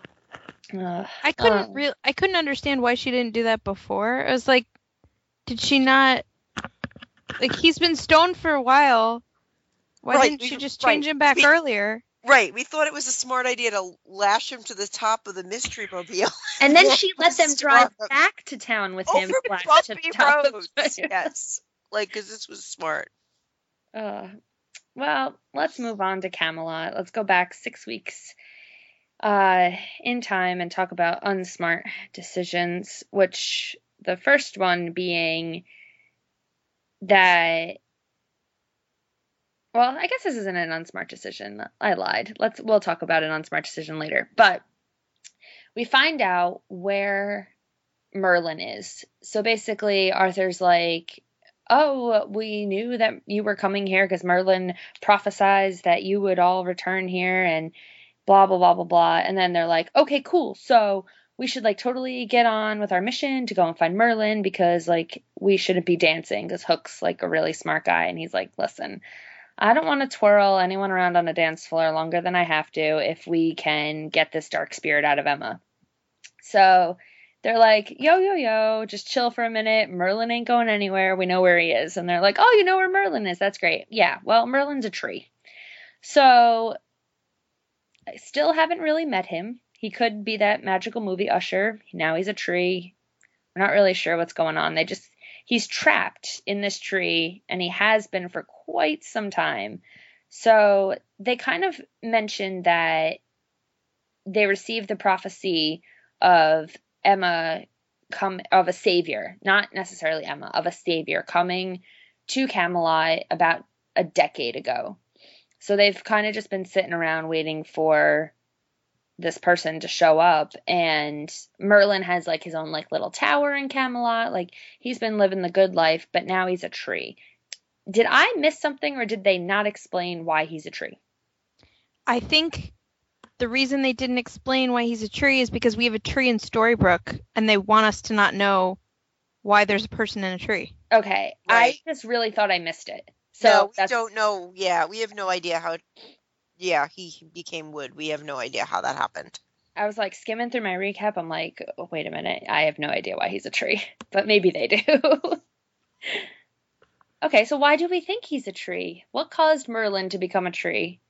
I couldn't understand why she didn't do that before. I was like, did she not? Like, he's been stoned for a while. Why didn't she just change him back earlier? Right. We thought it was a smart idea to lash him to the top of the Mystery Mobile. And then she let them drive back to town with him. Over lashed to the bumpy top of roads. the- Yes. Like, because this was smart. Well, let's move on to Camelot. Let's go back 6 weeks in time and talk about unsmart decisions, which the first one being that, well, I guess this isn't an unsmart decision. I lied. We'll talk about an unsmart decision later. But we find out where Merlin is. So basically, Arthur's like, oh, we knew that you were coming here because Merlin prophesied that you would all return here and blah, blah, blah, blah, blah. And then they're like, okay, cool. So we should like totally get on with our mission to go and find Merlin because like we shouldn't be dancing because Hook's like a really smart guy. And he's like, listen, I don't want to twirl anyone around on a dance floor longer than I have to if we can get this dark spirit out of Emma. So they're like, yo, just chill for a minute. Merlin ain't going anywhere. We know where he is. And they're like, oh, you know where Merlin is. That's great. Yeah, well, Merlin's a tree. So I still haven't really met him. He could be that magical movie Usher. Now he's a tree. We're not really sure what's going on. He's trapped in this tree, and he has been for quite some time. So they kind of mentioned that they received the prophecy of Emma of a savior, not necessarily Emma, of a savior coming to Camelot about a decade ago. So they've kind of just been sitting around waiting for this person to show up, and Merlin has like his own like little tower in Camelot. Like he's been living the good life, but now he's a tree. Did I miss something, or did they not explain why he's a tree? I think the reason they didn't explain why he's a tree is because we have a tree in Storybrooke, and they want us to not know why there's a person in a tree. Okay, Right. I just really thought I missed it. So No, we don't know. Yeah, we have no idea how. Yeah, he became wood. We have no idea how that happened. I was like skimming through my recap. I'm like, oh, wait a minute. I have no idea why he's a tree, but maybe they do. Okay, so why do we think he's a tree? What caused Merlin to become a tree?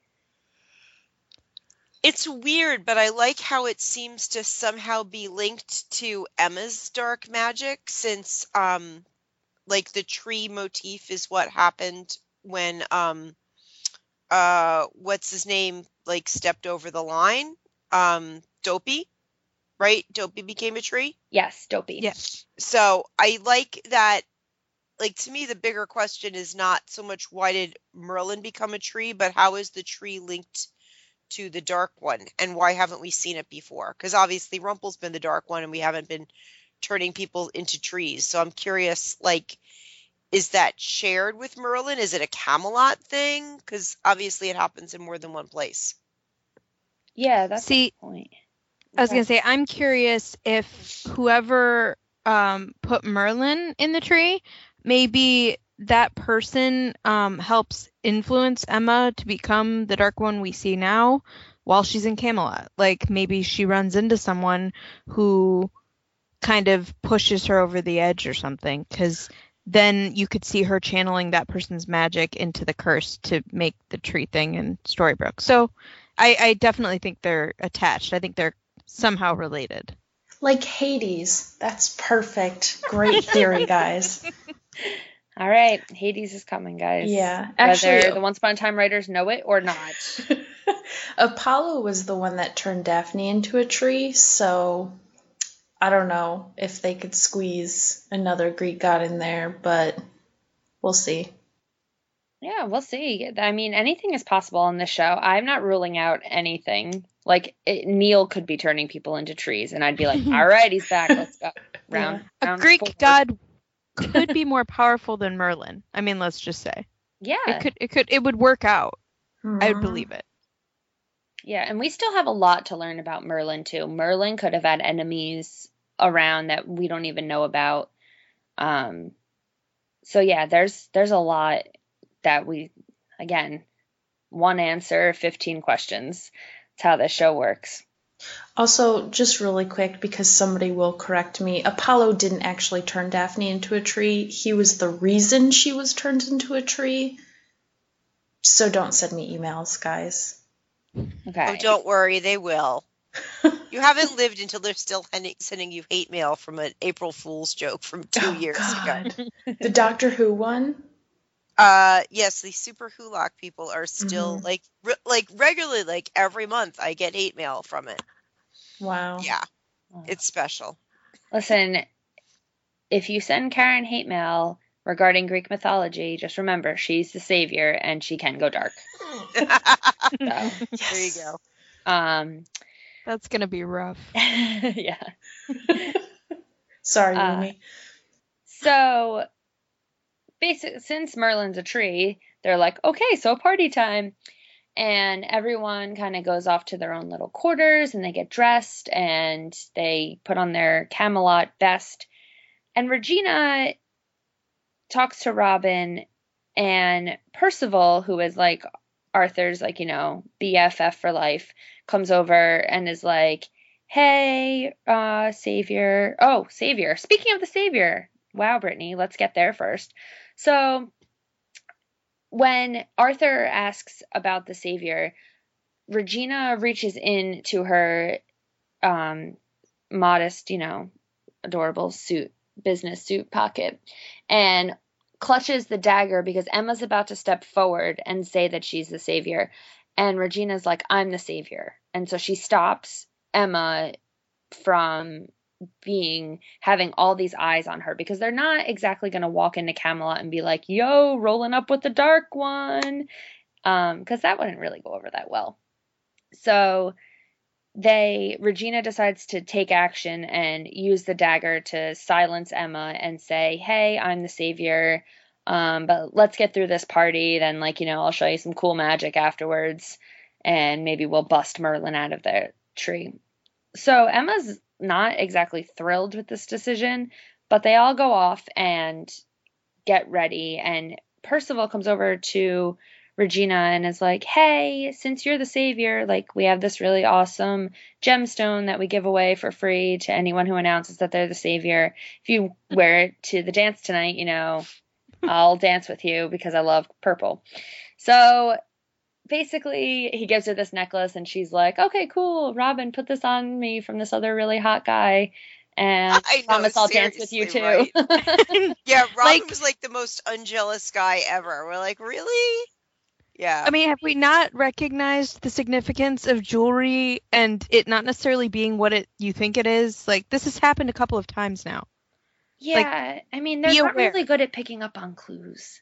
It's weird, but I like how it seems to somehow be linked to Emma's dark magic, since like the tree motif is what happened when what's his name, like, stepped over the line. Dopey, right? Dopey became a tree. Yes, Dopey. Yeah. So I like that. Like, to me, the bigger question is not so much why did Merlin become a tree, but how is the tree linked to the Dark One, and why haven't we seen it before? Because obviously Rumple's been the Dark One, and we haven't been turning people into trees. So I'm curious, like, is that shared with Merlin? Is it a Camelot thing? Because obviously it happens in more than one place. Yeah, that's See, the point. I was going to say, I'm curious if whoever put Merlin in the tree, maybe that person helps influence Emma to become the Dark One we see now while she's in Camelot. Like, maybe she runs into someone who kind of pushes her over the edge or something, because then you could see her channeling that person's magic into the curse to make the tree thing in Storybrooke. So I definitely think they're attached. I think they're somehow related. Like Hades. That's perfect. Great theory, guys. All right, Hades is coming, guys. Yeah, actually, whether the Once Upon a Time writers know it or not. Apollo was the one that turned Daphne into a tree, so I don't know if they could squeeze another Greek god in there, but we'll see. Yeah, we'll see. I mean, anything is possible on this show. I'm not ruling out anything. Like, Neil could be turning people into trees, and I'd be like, all right, he's back. Let's go. Round A Greek 4. god could be more powerful than Merlin. I mean, let's just say. Yeah. It would work out. Mhm. I would believe it. Yeah, and we still have a lot to learn about Merlin, too. Merlin could have had enemies around that we don't even know about. So, yeah, there's a lot that we, again, one answer, 15 questions. That's how this show works. Also, just really quick, because somebody will correct me, Apollo didn't actually turn Daphne into a tree. He was the reason she was turned into a tree. So don't send me emails, guys. Okay. Oh, don't worry, they will. You haven't lived until they're still sending you hate mail from an April Fool's joke from 2 years ago. The Doctor Who one? Yes, the Super Hulock people are still like regularly, like every month I get hate mail from it. Wow. Yeah, it's special. Listen, if you send Karen hate mail regarding Greek mythology, just remember she's the savior and she can go dark. There you go. That's gonna be rough. Yeah. Sorry, Rumi. So, basically, since Merlin's a tree, they're like, okay, so party time. And everyone kind of goes off to their own little quarters and they get dressed and they put on their Camelot best. And Regina talks to Robin, and Percival, who is like Arthur's, like, BFF for life, comes over and is like, hey, Savior. Oh, Savior. Speaking of the Savior. Wow, Brittany, let's get there first. So when Arthur asks about the Savior, Regina reaches into her modest, adorable business suit pocket and clutches the dagger because Emma's about to step forward and say that she's the Savior. And Regina's like, I'm the Savior. And so she stops Emma from having all these eyes on her, because they're not exactly going to walk into Camelot and be like, yo, rolling up with the Dark One, because that wouldn't really go over that well. So Regina decides to take action and use the dagger to silence Emma and say, hey, I'm the Savior, but let's get through this party, then I'll show you some cool magic afterwards and maybe we'll bust Merlin out of the tree. So Emma's not exactly thrilled with this decision, but they all go off and get ready, and Percival comes over to Regina and is like, hey, since you're the Savior, we have this really awesome gemstone that we give away for free to anyone who announces that they're the Savior. If you wear it to the dance tonight, I'll dance with you because I love purple. So basically, he gives her this necklace, and she's like, okay, cool, Robin, put this on me from this other really hot guy, and I promise I'll dance with you, too. Right. Yeah, Robin was, the most unjealous guy ever. We're like, really? Yeah. I mean, have we not recognized the significance of jewelry and it not necessarily being what you think it is? Like, this has happened a couple of times now. Yeah, I mean, they're be not aware. really good at picking up on clues.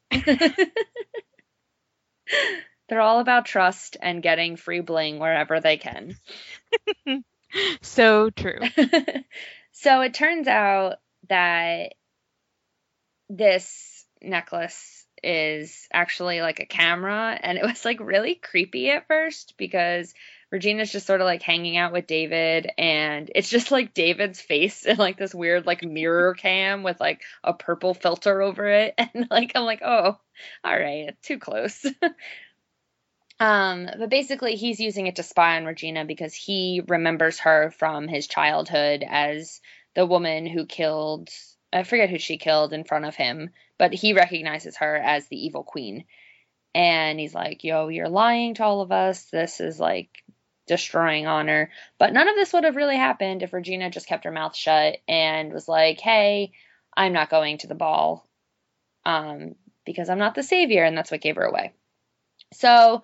They're all about trust and getting free bling wherever they can. So true. So it turns out that this necklace is actually like a camera, and it was like really creepy at first because Regina's just sort of like hanging out with David, and it's just like David's face in like this weird like mirror cam with like a purple filter over it, and like I'm like, oh, all right, too close. But basically he's using it to spy on Regina because he remembers her from his childhood as the woman who killed, I forget who she killed in front of him, but he recognizes her as the evil queen. And he's like, yo, you're lying to all of us. This is like destroying honor. But none of this would have really happened if Regina just kept her mouth shut and was like, hey, I'm not going to the ball because I'm not the savior. And that's what gave her away. So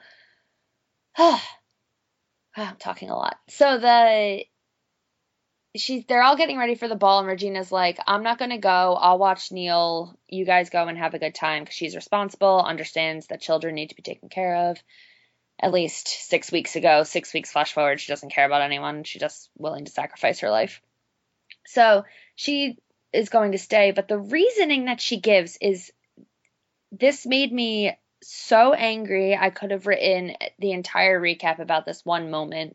I'm talking a lot. So they're all getting ready for the ball, and Regina's like, I'm not going to go. I'll watch Neil. You guys go and have a good time, because she's responsible, understands that children need to be taken care of. At least 6 weeks ago, 6 weeks flash forward, she doesn't care about anyone. She's just willing to sacrifice her life. So she is going to stay, but the reasoning that she gives is, this made me so angry. I could have written the entire recap about this one moment.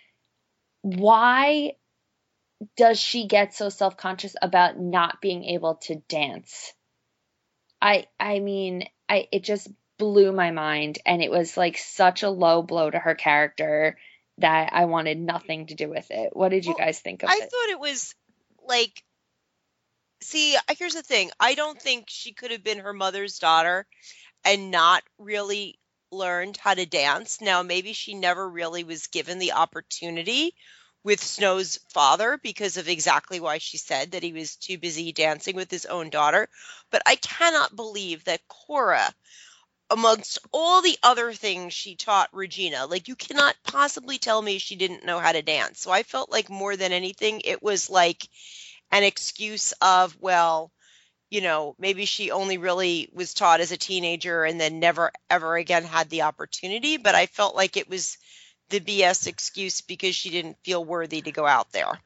Why does she get so self-conscious about not being able to dance? I mean, it just blew my mind, and it was like such a low blow to her character that I wanted nothing to do with it. What did you guys think of I it? thought it was like, see, here's the thing. I don't think she could have been her mother's daughter and not really learned how to dance. Now, maybe she never really was given the opportunity with Snow's father because of exactly why she said that he was too busy dancing with his own daughter. But I cannot believe that Cora, amongst all the other things she taught Regina, like, you cannot possibly tell me she didn't know how to dance. So I felt like more than anything, it was like an excuse of, well, maybe she only really was taught as a teenager and then never, ever again had the opportunity. But I felt like it was the BS excuse because she didn't feel worthy to go out there.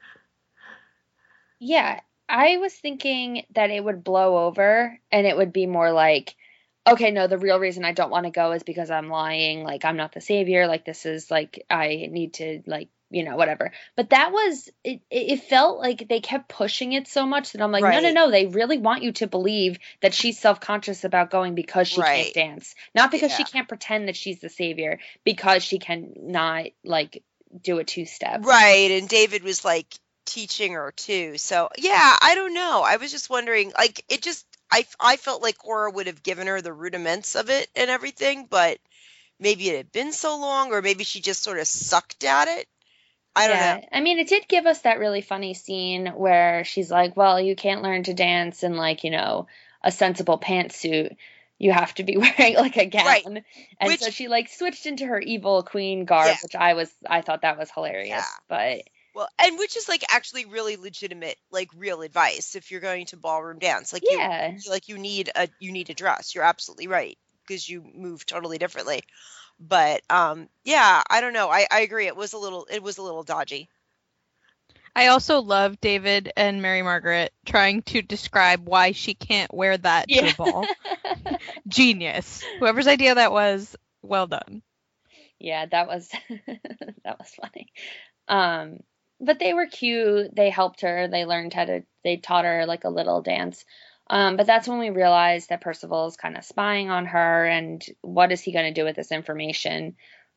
Yeah, I was thinking that it would blow over and it would be more like, okay, no, the real reason I don't want to go is because I'm lying. Like, I'm not the savior. Like, this is like, I need to, like, whatever. But that was, it felt like they kept pushing it so much that I'm like, Right. no, they really want you to believe that she's self-conscious about going because she Right. can't dance. Not because she Yeah. can't pretend that she's the savior, because she can not, like, do a two-step. Right. And David was like teaching her too. So yeah, I don't know. I was just wondering, like, it just, I felt like Cora would have given her the rudiments of it and everything, but maybe it had been so long, or maybe she just sort of sucked at it. I don't know. I mean, it did give us that really funny scene where she's like, well, you can't learn to dance in, like, a sensible pantsuit. You have to be wearing, like, a gown. Right. And so she, like, switched into her evil queen garb, Yeah. which I thought that was hilarious. Yeah. But Well, and which is like actually really legitimate, like real advice if you're going to ballroom dance. Like, yeah. you need a dress. You're absolutely right, because you move totally differently. But yeah, I don't know. I agree. It was a little dodgy. I also love David and Mary Margaret trying to describe why she can't wear that to a ball. Genius. Whoever's idea that was, well done. Yeah, that was that was funny. But they were cute. They helped her. They taught her like a little dance. But that's when we realized that Percival is kind of spying on her, and what is he going to do with this information?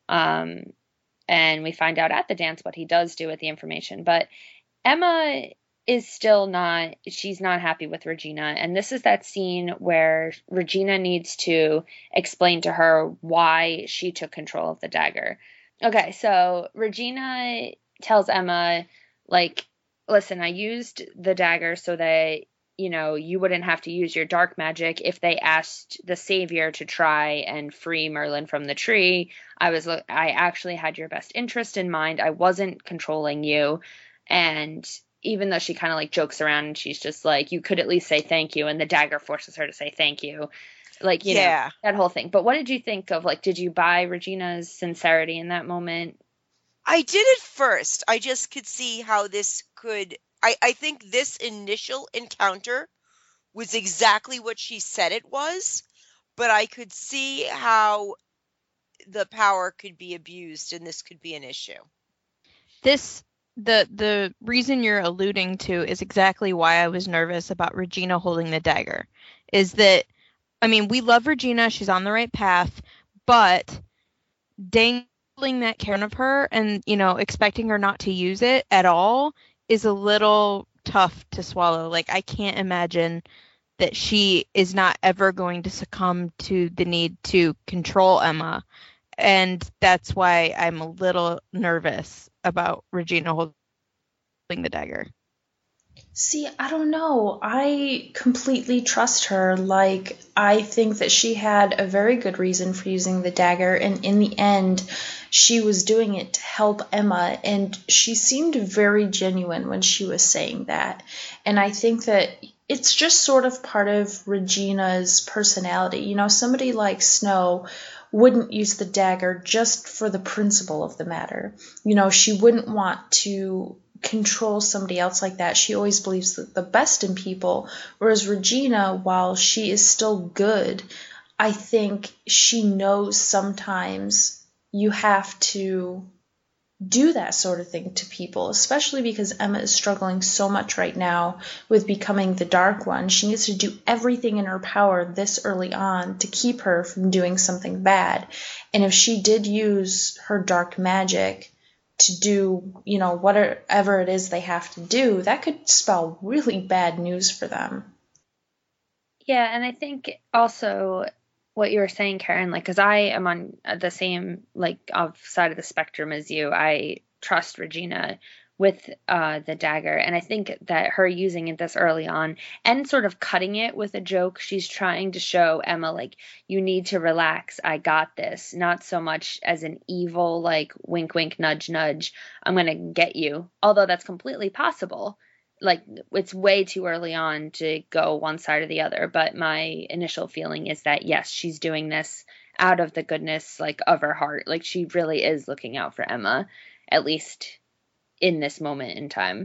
And we find out at the dance what he does do with the information. But Emma is she's not happy with Regina. And this is that scene where Regina needs to explain to her why she took control of the dagger. Okay, so Regina tells Emma, like, listen, I used the dagger so that, you wouldn't have to use your dark magic if they asked the savior to try and free Merlin from the tree. I actually had your best interest in mind. I wasn't controlling you. And even though she kind of like jokes around and she's just like, you could at least say thank you. And the dagger forces her to say thank you. Like, Yeah. that whole thing. But what did you think of, like, did you buy Regina's sincerity in that moment? I did at first. I just could see how this could. I think this initial encounter was exactly what she said it was, but I could see how the power could be abused and this could be an issue. The reason you're alluding to is exactly why I was nervous about Regina holding the dagger. Is that, I mean, we love Regina, she's on the right path, but dangling that care of her and, expecting her not to use it at all is a little tough to swallow. Like, I can't imagine that she is not ever going to succumb to the need to control Emma. And that's why I'm a little nervous about Regina holding the dagger. See, I don't know. I completely trust her. Like, I think that she had a very good reason for using the dagger, and in the end, she was doing it to help Emma, and she seemed very genuine when she was saying that. And I think that it's just sort of part of Regina's personality. Somebody like Snow wouldn't use the dagger just for the principle of the matter. She wouldn't want to control somebody else like that. She always believes the best in people, whereas Regina, while she is still good, I think she knows sometimes you have to do that sort of thing to people, especially because Emma is struggling so much right now with becoming the Dark One. She needs to do everything in her power this early on to keep her from doing something bad. And if she did use her dark magic to do, whatever it is they have to do, that could spell really bad news for them. Yeah, and I think also what you were saying, Karen, like, because I am on the same, like, side of the spectrum as you. I trust Regina with the dagger, and I think that her using it this early on and sort of cutting it with a joke, she's trying to show Emma, like, you need to relax, I got this, not so much as an evil, like, wink, wink, nudge, nudge, I'm gonna get you, although that's completely possible. Like, it's way too early on to go one side or the other, but my initial feeling is that yes, she's doing this out of the goodness, like, of her heart. Like, she really is looking out for Emma, at least in this moment in time.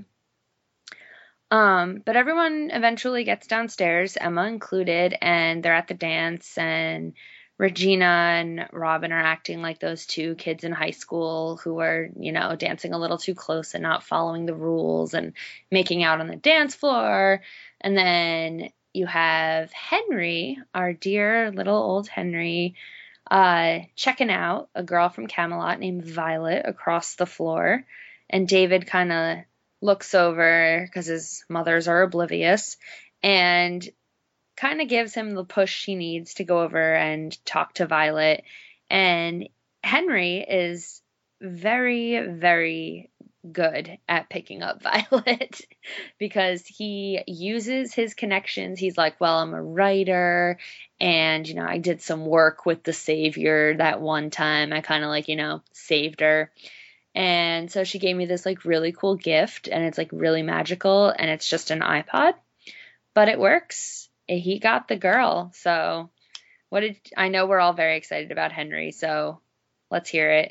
But everyone eventually gets downstairs, Emma included, and they're at the dance, and Regina and Robin are acting like those two kids in high school who are, dancing a little too close and not following the rules and making out on the dance floor. And then you have Henry, our dear little old Henry, checking out a girl from Camelot named Violet across the floor. And David kind of looks over because his mothers are oblivious and kind of gives him the push he needs to go over and talk to Violet. And Henry is very, very good at picking up Violet because he uses his connections. He's like, well, I'm a writer and, I did some work with the Savior that one time. I kind of like, saved her. And so she gave me this like really cool gift and it's like really magical and it's just an iPod, but it works. He got the girl. So I know we're all very excited about Henry, so let's hear it.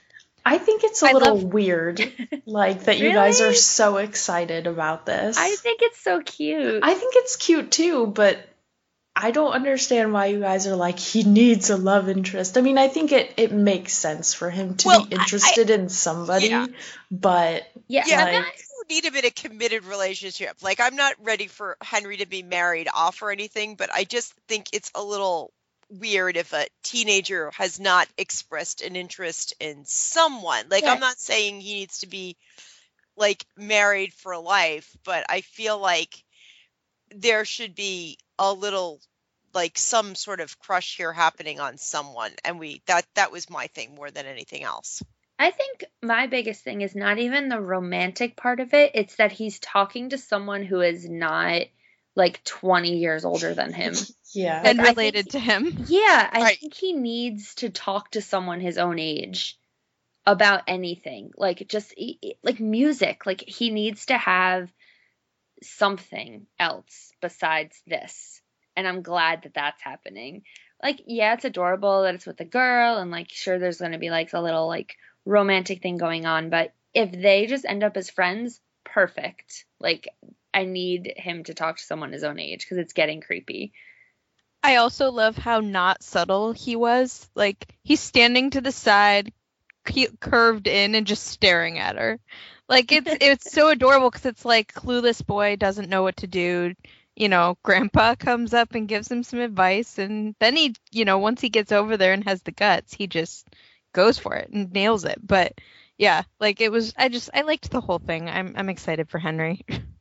I think it's a little weird, like, that you guys are so excited about this. I think it's so cute. I think it's cute too, but I don't understand why you guys are like, he needs a love interest. I mean, I think it makes sense for him to be interested in somebody, but I need him in a committed relationship. Like, I'm not ready for Henry to be married off or anything, but I just think it's a little weird if a teenager has not expressed an interest in someone. Like, I'm not saying he needs to be like married for life, but I feel like there should be a little, like, some sort of crush here happening on someone, and that was my thing more than anything else. I think my biggest thing is not even the romantic part of it. It's that he's talking to someone who is not like 20 years older than him. Yeah. And Like, I related to him. Yeah, I Right. think he needs to talk to someone his own age about anything. Like, just like music. Like, he needs to have something else besides this. And I'm glad that that's happening. Like, yeah, it's adorable that it's with a girl, and like, sure, there's going to be like a little like romantic thing going on, but if they just end up as friends, perfect. Like, I need him to talk to someone his own age because it's getting creepy. I also love how not subtle he was. Like, he's standing to the side, curved in, and just staring at her. Like, it's so adorable because it's like clueless boy doesn't know what to do. You know, grandpa comes up and gives him some advice, and then he, once he gets over there and has the guts, he just goes for it and nails it. But yeah, like, it was, I liked the whole thing. I'm excited for Henry.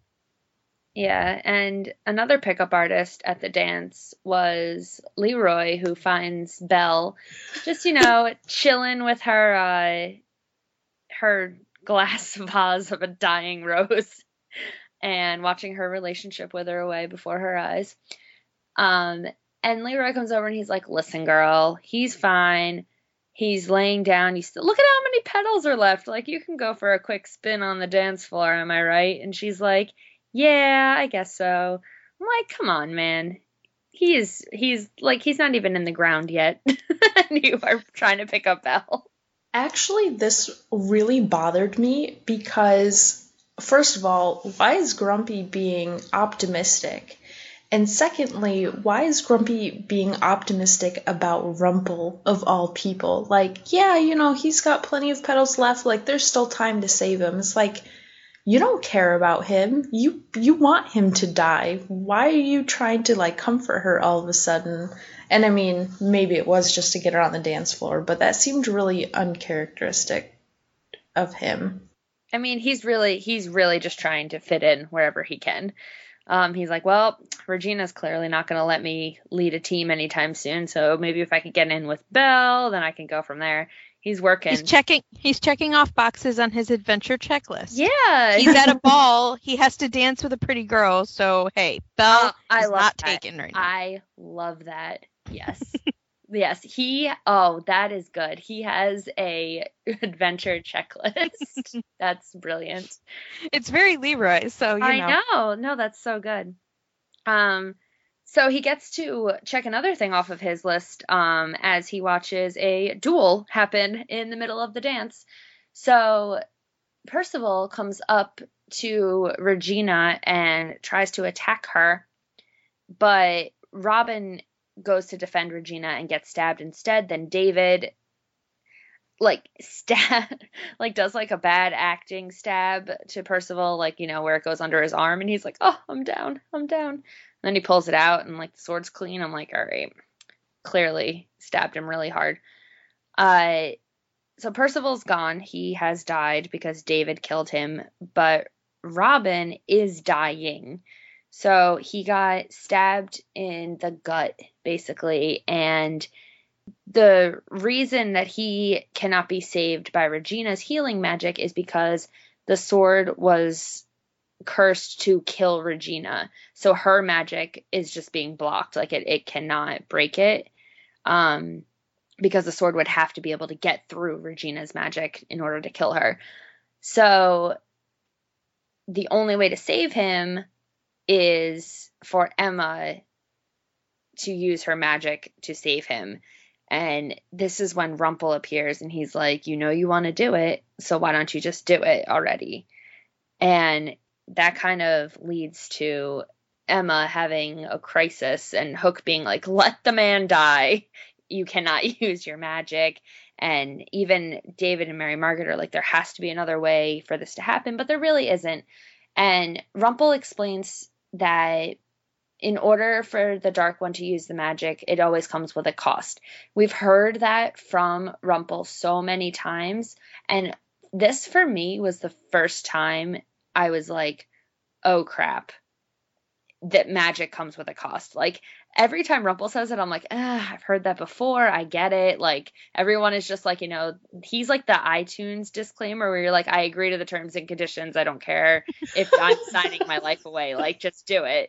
Yeah, and another pickup artist at the dance was Leroy, who finds Belle just, chilling with her glass vase of a dying rose and watching her relationship wither away before her eyes. And Leroy comes over and he's like, "Listen, girl, he's fine. He's laying down. Look at how many petals are left. Like, you can go for a quick spin on the dance floor, am I right?" And she's like, "Yeah, I guess so." I'm like, "Come on, man. He's not even in the ground yet." And you are trying to pick up Belle. Actually, this really bothered me because, first of all, why is Grumpy being optimistic? And secondly, why is Grumpy being optimistic about Rumple of all people? Like, yeah, he's got plenty of petals left. Like, there's still time to save him. It's like, you don't care about him. You want him to die. Why are you trying to, like, comfort her all of a sudden? And I mean, maybe it was just to get her on the dance floor, but that seemed really uncharacteristic of him. I mean, he's really just trying to fit in wherever he can. He's like, "Well, Regina's clearly not going to let me lead a team anytime soon, so maybe if I could get in with Belle, then I can go from there." He's working. He's checking off boxes on his adventure checklist. Yeah. He's at a ball. He has to dance with a pretty girl. So, hey, Belle is not taken right now. I love that. Yes. Yes. That is good. He has a adventure checklist. That's brilliant. It's very Leroy, so I know. No, that's so good. So he gets to check another thing off of his list as he watches a duel happen in the middle of the dance. So Percival comes up to Regina and tries to attack her, but Robin goes to defend Regina and gets stabbed instead. Then David does like a bad acting stab to Percival, where it goes under his arm, and he's like, "Oh, I'm down. And then he pulls it out and like the sword's clean. I'm like, all right, clearly stabbed him really hard. So Percival's gone. He has died because David killed him, but Robin is dying. So he got stabbed in the gut, basically, and the reason that he cannot be saved by Regina's healing magic is because the sword was cursed to kill Regina. So her magic is just being blocked. Like it cannot break it. Because the sword would have to be able to get through Regina's magic in order to kill her. So the only way to save him is for Emma to use her magic to save him. And this is when Rumple appears and he's like, you want to do it, so why don't you just do it already? And that kind of leads to Emma having a crisis and Hook being like, "Let the man die. You cannot use your magic." And even David and Mary Margaret are like, there has to be another way for this to happen, but there really isn't. And Rumple explains that in order for the Dark One to use the magic, it always comes with a cost. We've heard that from Rumple so many times, and this for me was the first time I was like, oh crap, that magic comes with a cost. Like every time Rumple says it, I'm like, I've heard that before. I get it. Like everyone is just like, he's like the iTunes disclaimer where you're like, I agree to the terms and conditions. I don't care if I'm signing my life away. Like just do it.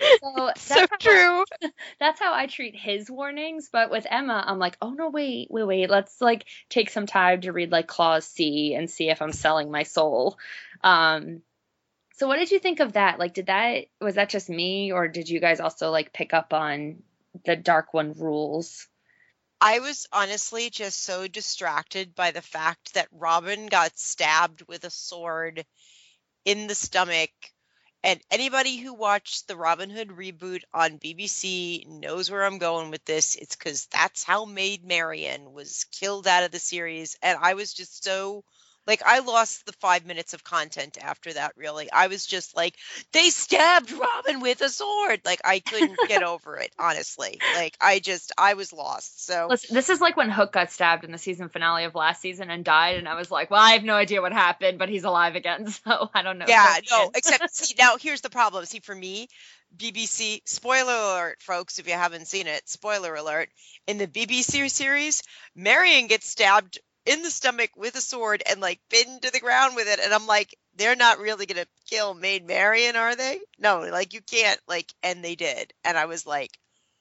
So So that's how true. that's how I treat his warnings. But with Emma, I'm like, oh no, wait. Let's like take some time to read like Clause C and see if I'm selling my soul. Um, so what did you think of that? Like, was that just me, or did you guys also like pick up on the Dark One rules? I was honestly just so distracted by the fact that Robin got stabbed with a sword in the stomach. And anybody who watched the Robin Hood reboot on BBC knows where I'm going with this. It's because that's how Maid Marian was killed out of the series. And I was just so, like, I lost the 5 minutes of content after that, really. I was just like, they stabbed Robin with a sword. Like, I couldn't get over it, honestly. Like, I was lost. So, Listen, this is like when Hook got stabbed in the season finale of last season and died, and I was like, well, I have no idea what happened, but he's alive again, so I don't know. yeah, no, except, see, now here's the problem. See, for me, BBC, spoiler alert, folks, if you haven't seen it, spoiler alert, in the BBC series, Marion gets stabbed in the stomach with a sword and like pinned to the ground with it. And I'm like, they're not really going to kill Maid Marian, are they? No, like you can't, like, and they did. And I was like,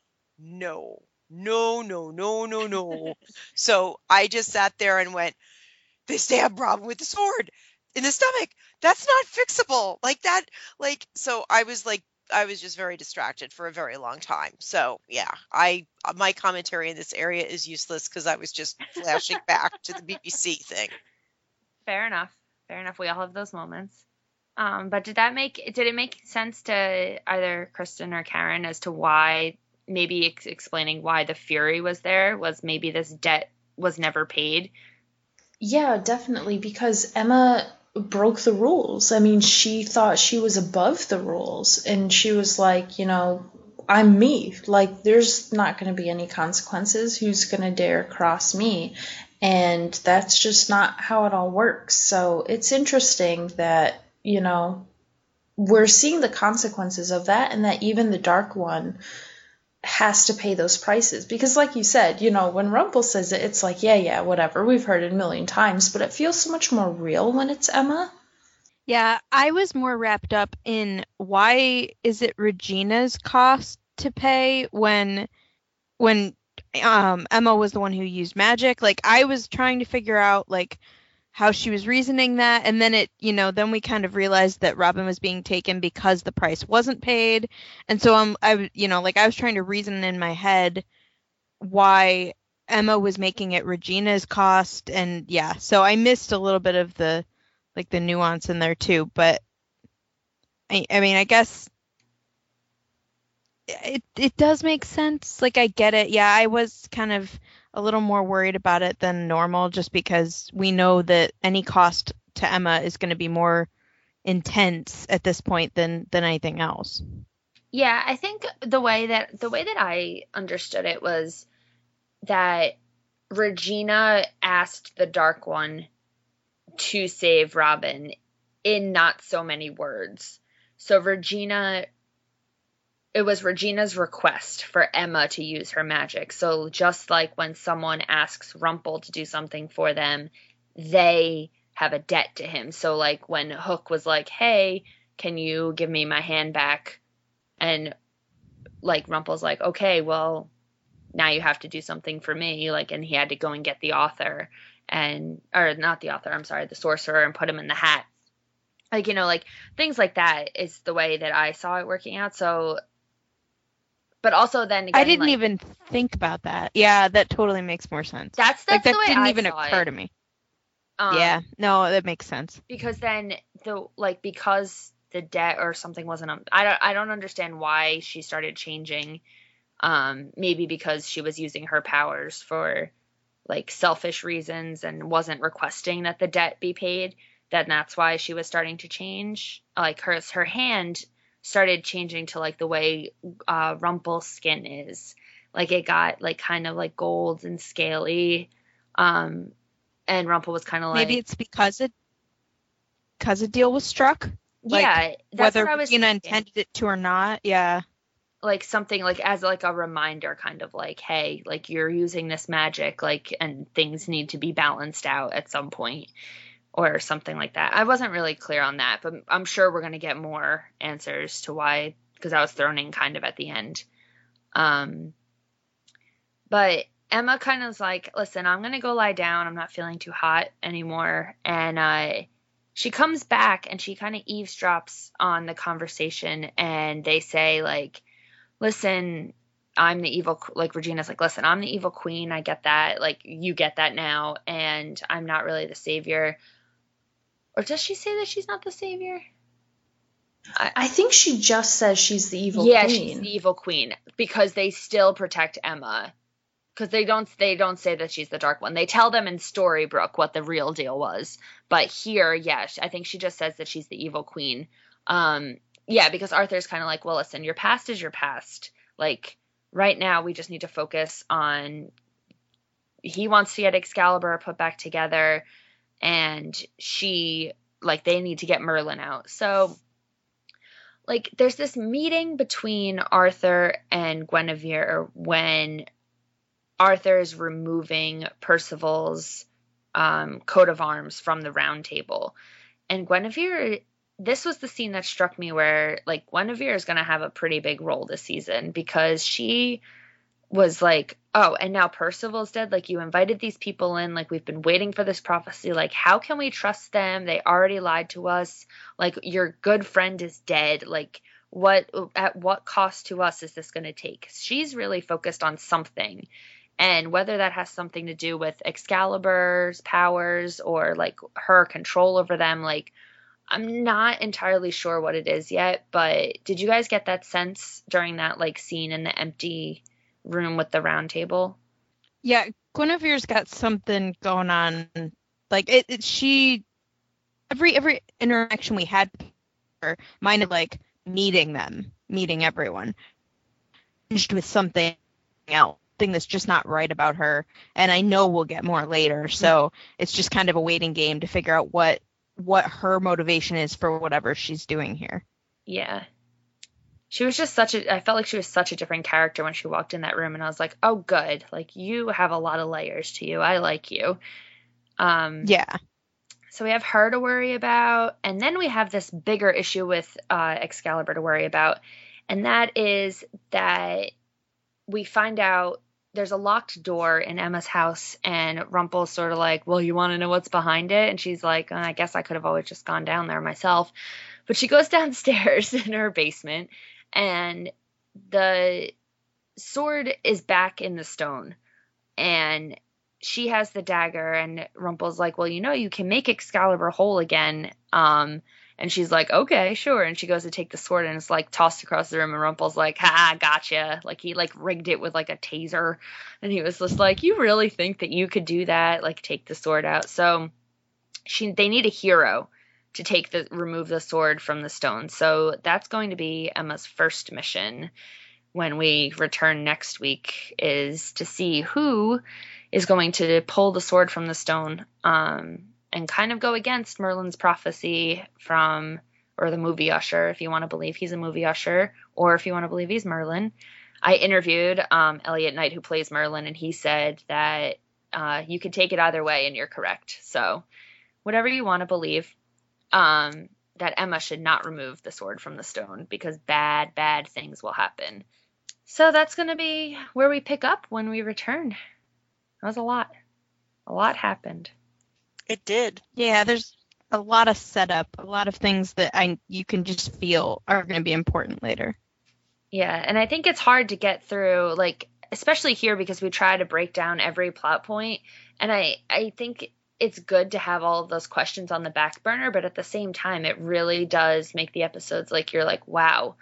no, no, no, no, no, no. So I just sat there and went, they stabbed Robin with the sword in the stomach. That's not fixable. Like that, like, so I was just very distracted for a very long time. So yeah, my commentary in this area is useless because I was just flashing back to the BBC thing. Fair enough. We all have those moments. But did it make sense to either Kristen or Karen as to why, maybe explaining why the Fury was there, was maybe this debt was never paid? Yeah, definitely, because Emma broke the rules. I mean, she thought she was above the rules, and she was like, I'm me. Like, there's not going to be any consequences. Who's going to dare cross me? And that's just not how it all works. So it's interesting that, we're seeing the consequences of that, and that even the Dark One has to pay those prices. Because like you said, when Rumple says it, it's like, yeah, whatever. We've heard it a million times, but it feels so much more real when it's Emma. Yeah, I was more wrapped up in why is it Regina's cost to pay when Emma was the one who used magic. Like, I was trying to figure out like how she was reasoning that, and then then we kind of realized that Robin was being taken because the price wasn't paid. And so I was trying to reason in my head why Emma was making it Regina's cost. And yeah, so I missed a little bit of the nuance in there too. But I mean, I guess it does make sense. Like, I get it. Yeah, I was kind of a little more worried about it than normal, just because we know that any cost to Emma is going to be more intense at this point than anything else. Yeah, I think the way that I understood it was that Regina asked the Dark One to save Robin in not so many words. So it was Regina's request for Emma to use her magic. So just like when someone asks Rumple to do something for them, they have a debt to him. So like when Hook was like, hey, can you give me my hand back? And like Rumple's like, okay, well, now you have to do something for me. Like, and he had to go and get the author or not the author, I'm sorry, the sorcerer, and put him in the hat. Like, like things like that is the way that I saw it working out. So, but also then again, I didn't even think about that. Yeah, that totally makes more sense. That's that the way didn't I even saw occur it. to me. Yeah, no, that makes sense. Because then because the debt or something wasn't, I don't understand why she started changing. Maybe because she was using her powers for like selfish reasons and wasn't requesting that the debt be paid. Then that's why she was starting to change. Like her hand started changing to like the way Rumple's skin is. Like it got like kind of like gold and scaly. And Rumple was kind of like, maybe it's because a deal was struck. Yeah, that's whether Regina intended it to or not. Yeah, like something like as like a reminder, kind of like, hey, like you're using this magic, like, and things need to be balanced out at some point, or something like that. I wasn't really clear on that, but I'm sure we're going to get more answers to why because I was thrown in kind of at the end. But Emma kind of was like, listen, I'm going to go lie down. I'm not feeling too hot anymore. And she comes back and she kind of eavesdrops on the conversation, and they say, like, listen, I'm the evil, like, Regina's like, listen, I'm the evil queen. I get that. Like, you get that now. And I'm not really the savior. Or does she say that she's not the savior? I think she just says she's the evil yeah, queen. she's the evil queen, because they still protect Emma. Because they don't say that she's the dark one. They tell them in Storybrooke what the real deal was. But here, yeah, I think she just says that she's the evil queen. Yeah, because Arthur's kind of like, well, listen, your past is your past. Like, right now, we just need to focus on, he wants to get Excalibur put back together, and they need to get Merlin out. So, like, there's this meeting between Arthur and Guinevere when Arthur is removing Percival's coat of arms from the round table. And Guinevere, this was the scene that struck me where, like, Guinevere is going to have a pretty big role this season, because she was like, oh, and now Percival's dead. Like, you invited these people in. Like, we've been waiting for this prophecy. Like, how can we trust them? They already lied to us. Like, your good friend is dead. Like, at what cost to us is this going to take? She's really focused on something. And whether that has something to do with Excalibur's powers or, like, her control over them, like, I'm not entirely sure what it is yet. But did you guys get that sense during that, like, scene in the empty room with the round table? Yeah, Guinevere's got something going on. Like, every interaction we had with her, mine of, like, meeting everyone, changed with something else. That's just not right about her, and I know we'll get more later, so it's just kind of a waiting game to figure out what her motivation is for whatever she's doing here. Yeah, she was just I felt like she was such a different character when she walked in that room, and I was like, oh, good, like, you have a lot of layers to you. I like you. Yeah. So we have her to worry about, and then we have this bigger issue with Excalibur to worry about, and that is that we find out there's a locked door in Emma's house, and Rumple's sort of like, well, you want to know what's behind it? And she's like, I guess I could have always just gone down there myself. But she goes downstairs in her basement, and the sword is back in the stone, and she has the dagger, and Rumple's like, well, you can make Excalibur whole again. And she's like, okay, sure. And she goes to take the sword, and it's, like, tossed across the room. And Rumple's like, ha, gotcha. Like, he, like, rigged it with, like, a taser. And he was just like, you really think that you could do that? Like, take the sword out. So they need a hero to remove the sword from the stone. So that's going to be Emma's first mission when we return next week, is to see who is going to pull the sword from the stone. And kind of go against Merlin's prophecy or the movie Usher, if you want to believe he's a movie Usher, or if you want to believe he's Merlin. I interviewed Elliot Knight, who plays Merlin, and he said that you could take it either way, and you're correct. So whatever you want to believe, that Emma should not remove the sword from the stone, because bad, bad things will happen. So that's going to be where we pick up when we return. That was a lot. A lot happened. It did. Yeah, there's a lot of setup, a lot of things that you can just feel are going to be important later. Yeah, and I think it's hard to get through, like, especially here, because we try to break down every plot point, and I think it's good to have all of those questions on the back burner, but at the same time, it really does make the episodes, like, you're like, wow,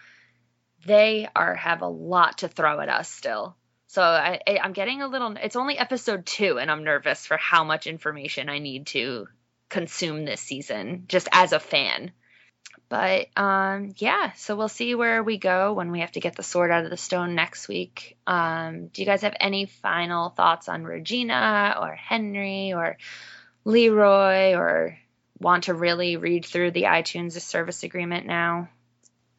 they have a lot to throw at us still. So I'm getting it's only episode 2, and I'm nervous for how much information I need to consume this season, just as a fan. But, yeah, so we'll see where we go when we have to get the sword out of the stone next week. Do you guys have any final thoughts on Regina or Henry or Leroy, or want to really read through the iTunes service agreement now?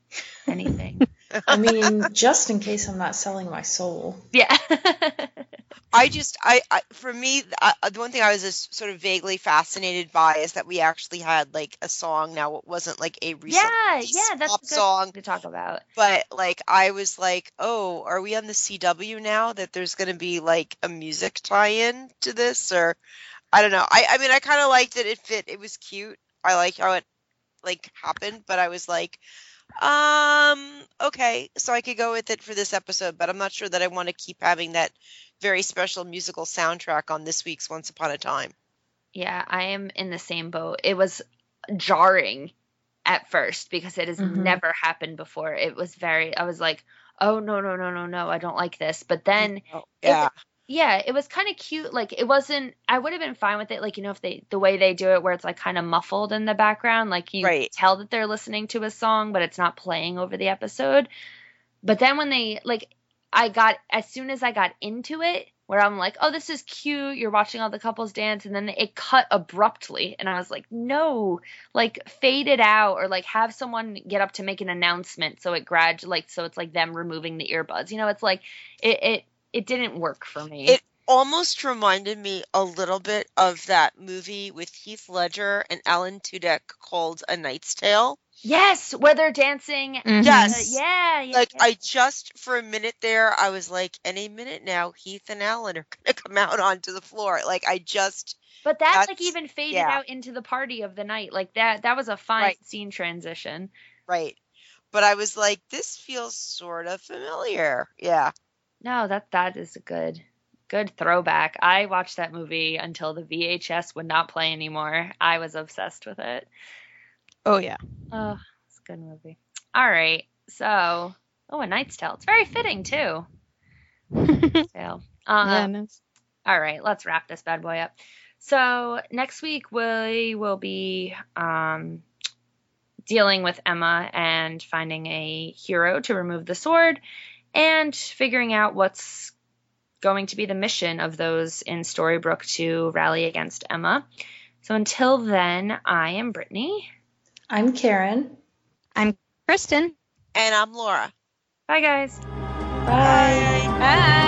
Anything? I mean, just in case I'm not selling my soul. Yeah. For me, the one thing I was just sort of vaguely fascinated by is that we actually had like a song. Now it wasn't like a recent that's pop good song to talk about. but like I was like, oh, are we on the CW now that there's going to be like a music tie-in to this, or I don't know. I mean, I kind of liked it. It fit. It was cute. I like how it like happened, but I was like, okay, so I could go with it for this episode, but I'm not sure that I want to keep having that very special musical soundtrack on this week's Once Upon a Time. Yeah, I am in the same boat. It was jarring at first because it has never happened before. It was I was like, oh, no, I don't like this. But then, it was kind of cute. Like, it wasn't, I would have been fine with it. Like, if the way they do it where it's like kind of muffled in the background, like you tell that they're listening to a song, but it's not playing over the episode. But then when they, like, as soon as I got into it, where I'm like, oh, this is cute, you're watching all the couples dance, and then it cut abruptly, and I was like, no, like, fade it out, or like have someone get up to make an announcement, so it so it's like them removing the earbuds. It's like it didn't work for me. It almost reminded me a little bit of that movie with Heath Ledger and Alan Tudyk called A Knight's Tale. Yes, where they're dancing. Yes. Like, I just, for a minute there, I was like, any minute now, Heath and Alan are going to come out onto the floor. Like, But that's like even faded out into the party of the night. Like, that was a fine scene transition. Right. But I was like, this feels sort of familiar. Yeah. No, that is a good throwback. I watched that movie until the VHS would not play anymore. I was obsessed with it. Oh, yeah. Oh, it's a good movie. All right. So, A Knight's Tale. It's very fitting, too. Tale. Nice. All right. Let's wrap this bad boy up. So, next week we will be dealing with Emma and finding a hero to remove the sword and figuring out what's going to be the mission of those in Storybrooke to rally against Emma. So, until then, I am Brittany. I'm Karen. I'm Kristen. And I'm Laura. Bye, guys. Bye. Bye.